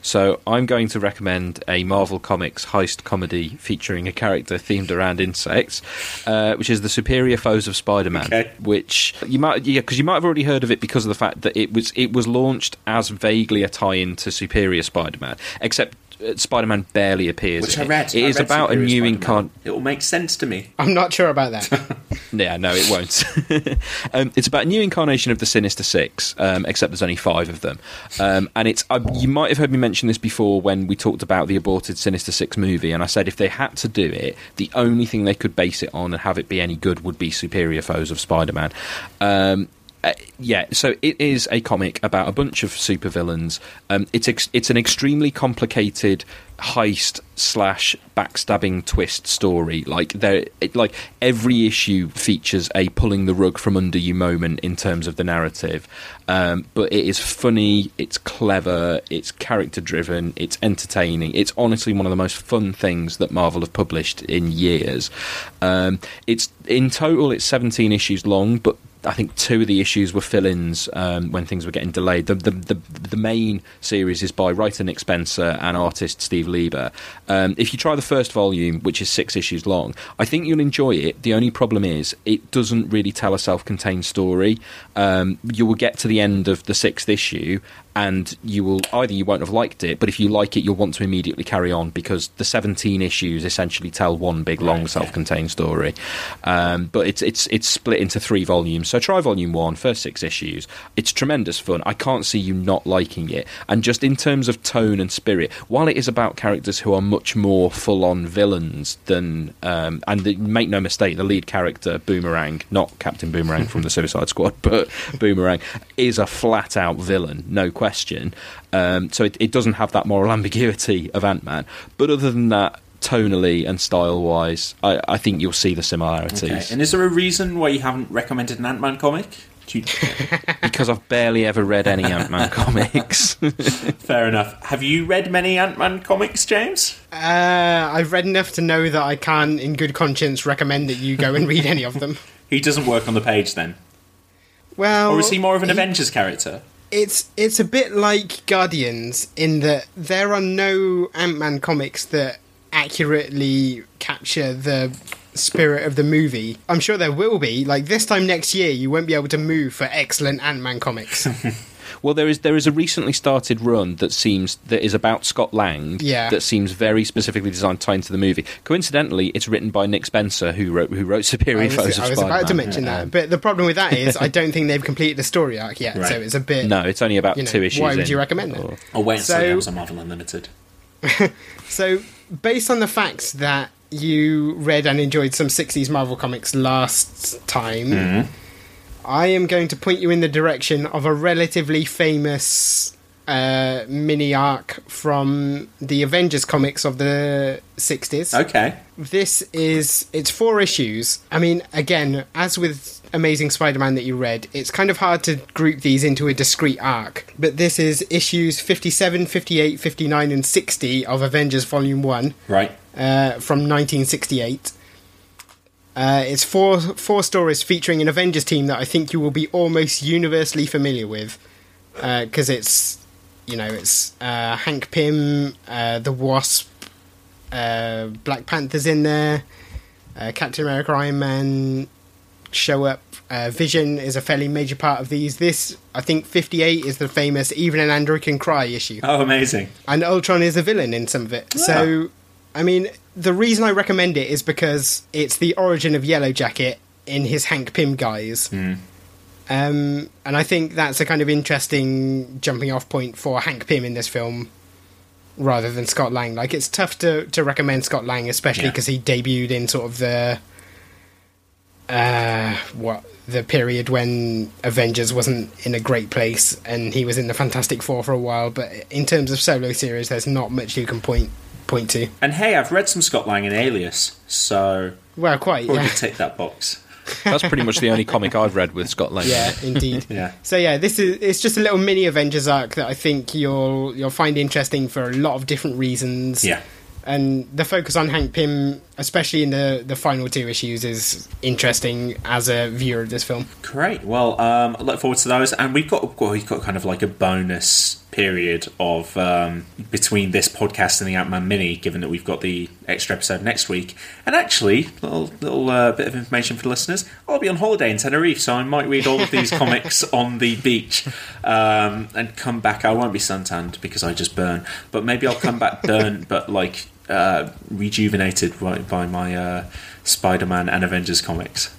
So I'm going to recommend a Marvel Comics heist comedy featuring a character themed around insects, uh, which is The Superior Foes of Spider-Man. Okay. Which you might, yeah, because you might have already heard of it because of the fact that it was it was launched as vaguely a tie-in to Superior Spider-Man, except Spider-Man barely appears. Which in I read. It, it I is read about Superior a new Spider-Man. incarnate. It will make sense to me. I'm not sure about that. Yeah, no, it won't. um, it's about a new incarnation of the Sinister Six, um, except there's only five of them. Um, and it's uh, you might have heard me mention this before when we talked about the aborted Sinister Six movie, and I said if they had to do it, the only thing they could base it on and have it be any good would be Superior Foes of Spider-Man. Um, Uh, yeah, so it is a comic about a bunch of supervillains. Um, it's ex- it's an extremely complicated heist slash backstabbing twist story. Like there, it, like every issue features a pulling the rug from under you moment in terms of the narrative. Um, but it is funny, it's clever, it's character driven, it's entertaining. It's honestly one of the most fun things that Marvel have published in years. Um, it's in total it's seventeen issues long, but I think two of the issues were fill-ins um, when things were getting delayed. The, the the the main series is by writer Nick Spencer and artist Steve Lieber. Um, if you try the first volume, which is six issues long, I think you'll enjoy it. The only problem is it doesn't really tell a self-contained story. Um, you will get to the end of the sixth issue and you will either you won't have liked it, but if you like it, you'll want to immediately carry on because the seventeen issues essentially tell one big long right, self-contained yeah. story. Um, but it's it's it's split into three volumes. So try volume one, first six issues. It's tremendous fun. I can't see you not liking it. And just in terms of tone and spirit, while it is about characters who are much more full-on villains than, um, and the, make no mistake, the lead character Boomerang, not Captain Boomerang from the Suicide Squad, but Boomerang is a flat-out villain, no question. question. Um, so it, it doesn't have that moral ambiguity of Ant-Man. But other than that, tonally and style-wise, I, I think you'll see the similarities. Okay. And is there a reason why you haven't recommended an Ant-Man comic? Do you... Because I've barely ever read any Ant-Man comics. Fair enough. Have you read many Ant-Man comics, James? Uh, I've read enough to know that I can't, in good conscience, recommend that you go and read any of them. He doesn't work on the page, then? Well... Or is he more of an he... Avengers character? It's it's a bit like Guardians in that there are no Ant-Man comics that accurately capture the spirit of the movie. I'm sure there will be. Like, this time next year, you won't be able to move for excellent Ant-Man comics. Well, there is there is a recently started run that seems that is about Scott Lang. Yeah. That seems very specifically designed to tie into the movie. Coincidentally, it's written by Nick Spencer, who wrote who wrote Superior Foes of Spider-Man. I was about to mention that, but the problem with that is I don't think they've completed the story arc yet. Right. So it's a bit. No, it's only about you know, two issues. Why would in, you recommend it? Or, or wait until so, it was a Marvel Unlimited. So, based on the fact that you read and enjoyed some sixties Marvel comics last time. Mm-hmm. I am going to point you in the direction of a relatively famous uh, mini arc from the Avengers comics of the sixties. Okay. This is, it's four issues. I mean, again, as with Amazing Spider-Man that you read, it's kind of hard to group these into a discrete arc. But this is issues fifty-seven, fifty-eight, fifty-nine and sixty of Avengers Volume one. Right. Uh, from nineteen sixty-eight. Uh, it's four four stories featuring an Avengers team that I think you will be almost universally familiar with, because uh, it's, you know, it's uh, Hank Pym, uh, the Wasp, uh, Black Panther's in there, uh, Captain America, Iron Man show up. Uh, Vision is a fairly major part of these. This, I think, fifty-eight is the famous "Even an Android Can Cry" issue. Oh, amazing! And Ultron is a villain in some of it. Yeah. So, I mean. The reason I recommend it is because it's the origin of Yellow Jacket in his Hank Pym guise. Mm. Um, and I think that's a kind of interesting jumping off point for Hank Pym in this film rather than Scott Lang. Like, it's tough to, to recommend Scott Lang, especially because yeah. he debuted in sort of the... Uh, what... the period when Avengers wasn't in a great place and he was in the Fantastic Four for a while. But in terms of solo series, there's not much you can point... point to. And hey, I've read some Scott Lang in Alias, so well, quite probably yeah. tick that box. That's pretty much the only comic I've read with Scott Lang. Yeah, indeed. yeah. So yeah, this is it's just a little mini Avengers arc that I think you'll you'll find interesting for a lot of different reasons. Yeah. And the focus on Hank Pym, especially in the, the final two issues, is interesting as a viewer of this film. Great. Well, um, I look forward to those. And we've got well, we've got kind of like a bonus period of um, between this podcast and the Ant-Man mini, given that we've got the extra episode next week. And actually, little little uh, bit of information for the listeners, I'll be on holiday in Tenerife, so I might read all of these comics on the beach um, and come back. I won't be suntanned because I just burn, but maybe I'll come back burnt, but like uh, rejuvenated by, by my uh, Spider-Man and Avengers comics.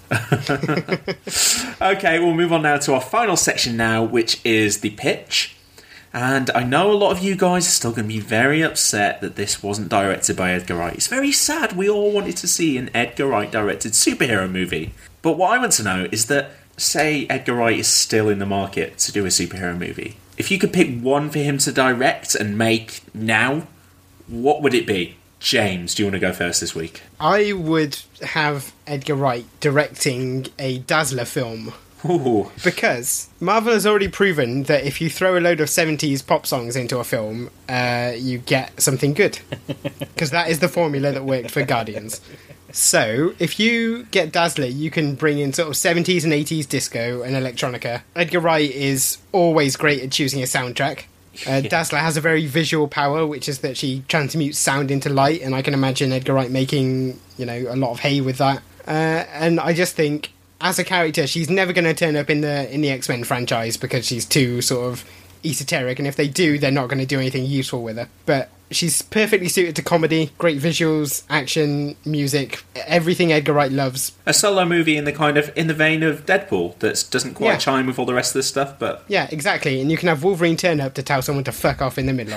Okay, we'll move on now to our final section now, which is the pitch. And I know a lot of you guys are still going to be very upset that this wasn't directed by Edgar Wright. It's very sad. We all wanted to see an Edgar Wright directed superhero movie. But what I want to know is that, say Edgar Wright is still in the market to do a superhero movie. If you could pick one for him to direct and make now, what would it be? James, do you want to go first this week? I would have Edgar Wright directing a Dazzler film. Ooh. Because Marvel has already proven that if you throw a load of seventies pop songs into a film, uh, you get something good. Because that is the formula that worked for Guardians. So, if you get Dazzler, you can bring in sort of seventies and eighties disco and electronica. Edgar Wright is always great at choosing a soundtrack. Uh, yeah. Dazzler has a very visual power, which is that she transmutes sound into light, and I can imagine Edgar Wright making, you know, a lot of hay with that. Uh, and I just think, as a character, she's never going to turn up in the in the X-Men franchise because she's too sort of esoteric, and if they do, they're not going to do anything useful with her. But she's perfectly suited to comedy, great visuals, action, music, everything Edgar Wright loves. A solo movie in the kind of in the vein of Deadpool that doesn't quite yeah. chime with all the rest of this stuff, but yeah, exactly. And you can have Wolverine turn up to tell someone to fuck off in the middle of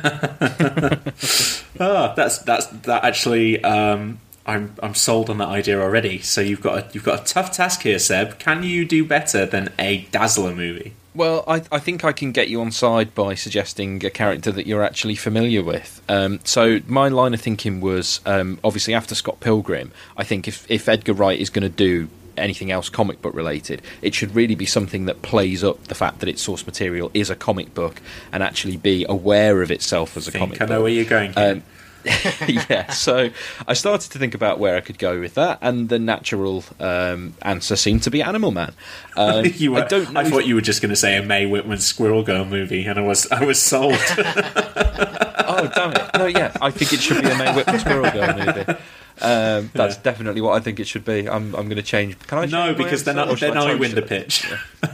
it. Oh, that's that's that actually. Um, I'm I'm sold on that idea already. So you've got a, you've got a tough task here, Seb. Can you do better than a Dazzler movie? Well, I, I think I can get you on side by suggesting a character that you're actually familiar with. Um, so my line of thinking was, um, obviously after Scott Pilgrim, I think if, if Edgar Wright is going to do anything else comic book related, it should really be something that plays up the fact that its source material is a comic book and actually be aware of itself as a I think comic I know book. where you're going, um, yeah, so I started to think about where I could go with that, and the natural um, answer seemed to be Animal Man. Um, you were, I don't know I thought you were just going to say a Mae Whitman Squirrel Girl movie, and I was I was sold. Oh, damn it. No, yeah, I think it should be a Mae Whitman Squirrel Girl movie. Um, that's yeah. definitely what I think it should be. I'm I'm going to change. Can I change No, because then, I, then I, I win the pitch. Yeah.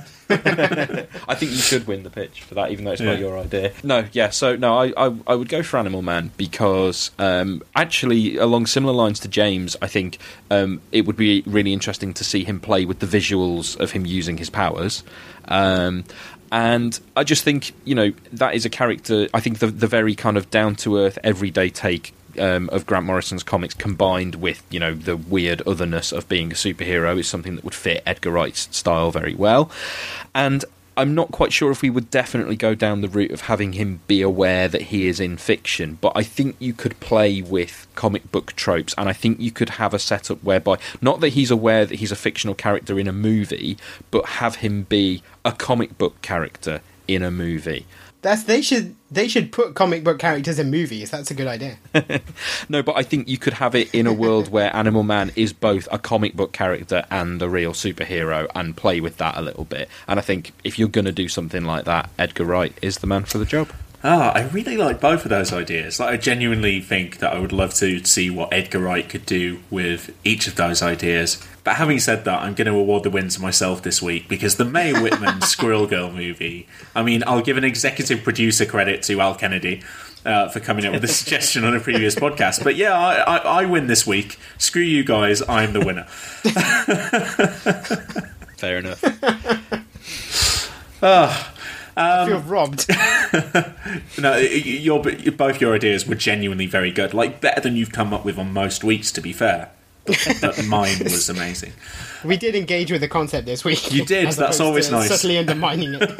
I think you should win the pitch for that, even though it's yeah. not your idea. No, yeah, so no, I, I, I would go for Animal Man because um, actually, along similar lines to James, I think um, it would be really interesting to see him play with the visuals of him using his powers. Um, and I just think, you know, that is a character, I think the, the very kind of down-to-earth, everyday take Um, of Grant Morrison's comics combined with, you know, the weird otherness of being a superhero is something that would fit Edgar Wright's style very well. And I'm not quite sure if we would definitely go down the route of having him be aware that he is in fiction, but I think you could play with comic book tropes, and I think you could have a setup whereby, not that he's aware that he's a fictional character in a movie, but have him be a comic book character in a movie. That's they should they should put comic book characters in movies. That's a good idea. No, but I think you could have it in a world where Animal Man is both a comic book character and a real superhero, and play with that a little bit. And I think if you're going to do something like that, Edgar Wright is the man for the job. Ah, I really like both of those ideas. Like, I genuinely think that I would love to see what Edgar Wright could do with each of those ideas. But having said that, I'm going to award the win to myself this week, because the Mae Whitman Squirrel Girl movie, I mean, I'll give an executive producer credit to Al Kennedy uh, for coming up with a suggestion on a previous podcast. But yeah, I, I, I win this week. Screw you guys, I'm the winner. Fair enough. Ah. Um, I feel robbed. No, your, both your ideas were genuinely very good. Like, better than you've come up with on most weeks, to be fair. But mine was amazing. We did engage with the concept this week. You did. That's always nice. Subtly undermining it.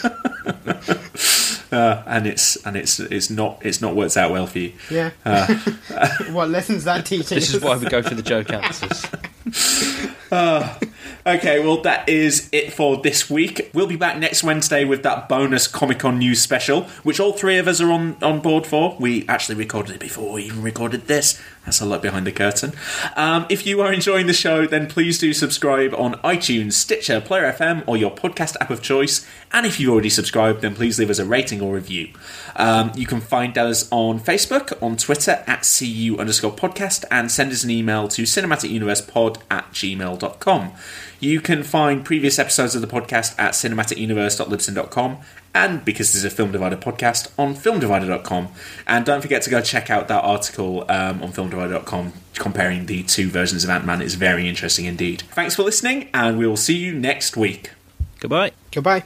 uh, and it's and it's it's not it's not worked out well for you. Yeah. Uh, what lessons that teaches? This is why we go for the joke answers. Uh, okay, well, that is it for this week. We'll be back next Wednesday with that bonus Comic-Con news special, which all three of us are on, on board for. We actually recorded it before we even recorded this, That's a look behind the curtain. Um, if you are enjoying the show, then please do subscribe on iTunes, Stitcher, Player F M, or your podcast app of choice. And if you've already subscribed, then please leave us a rating or review. Um, you can find us on Facebook, on Twitter, at cu underscore podcast, and send us an email to cinematicuniversepod at gmail dot com. You can find previous episodes of the podcast at cinematicuniverse dot libsyn dot com, and because this is a Film Divider podcast, on film divider dot com. And don't forget to go check out that article um, on film divider dot com comparing the two versions of Ant-Man. It's very interesting indeed. Thanks for listening, and we will see you next week. Goodbye. Goodbye.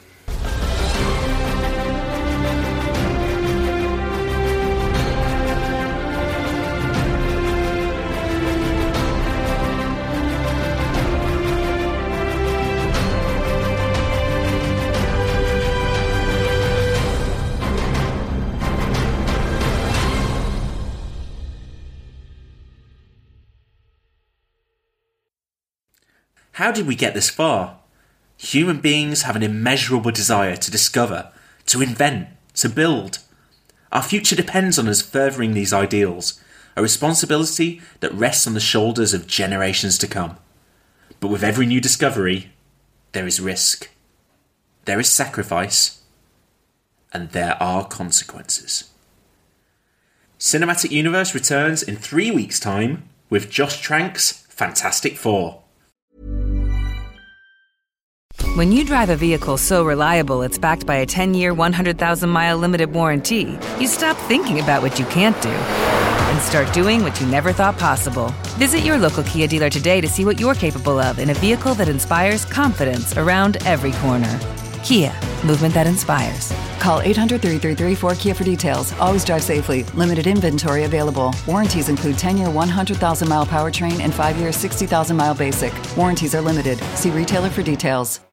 How did we get this far? Human beings have an immeasurable desire to discover, to invent, to build. Our future depends on us furthering these ideals, a responsibility that rests on the shoulders of generations to come. But with every new discovery, there is risk, there is sacrifice, and there are consequences. Cinematic Universe returns in three weeks' time with Josh Trank's Fantastic Four. When you drive a vehicle so reliable it's backed by a ten-year, one hundred thousand mile limited warranty, you stop thinking about what you can't do and start doing what you never thought possible. Visit your local Kia dealer today to see what you're capable of in a vehicle that inspires confidence around every corner. Kia, movement that inspires. Call eight hundred, three three three, four Kia for details. Always drive safely. Limited inventory available. Warranties include ten-year, one hundred thousand mile powertrain and five-year, sixty thousand mile basic. Warranties are limited. See retailer for details.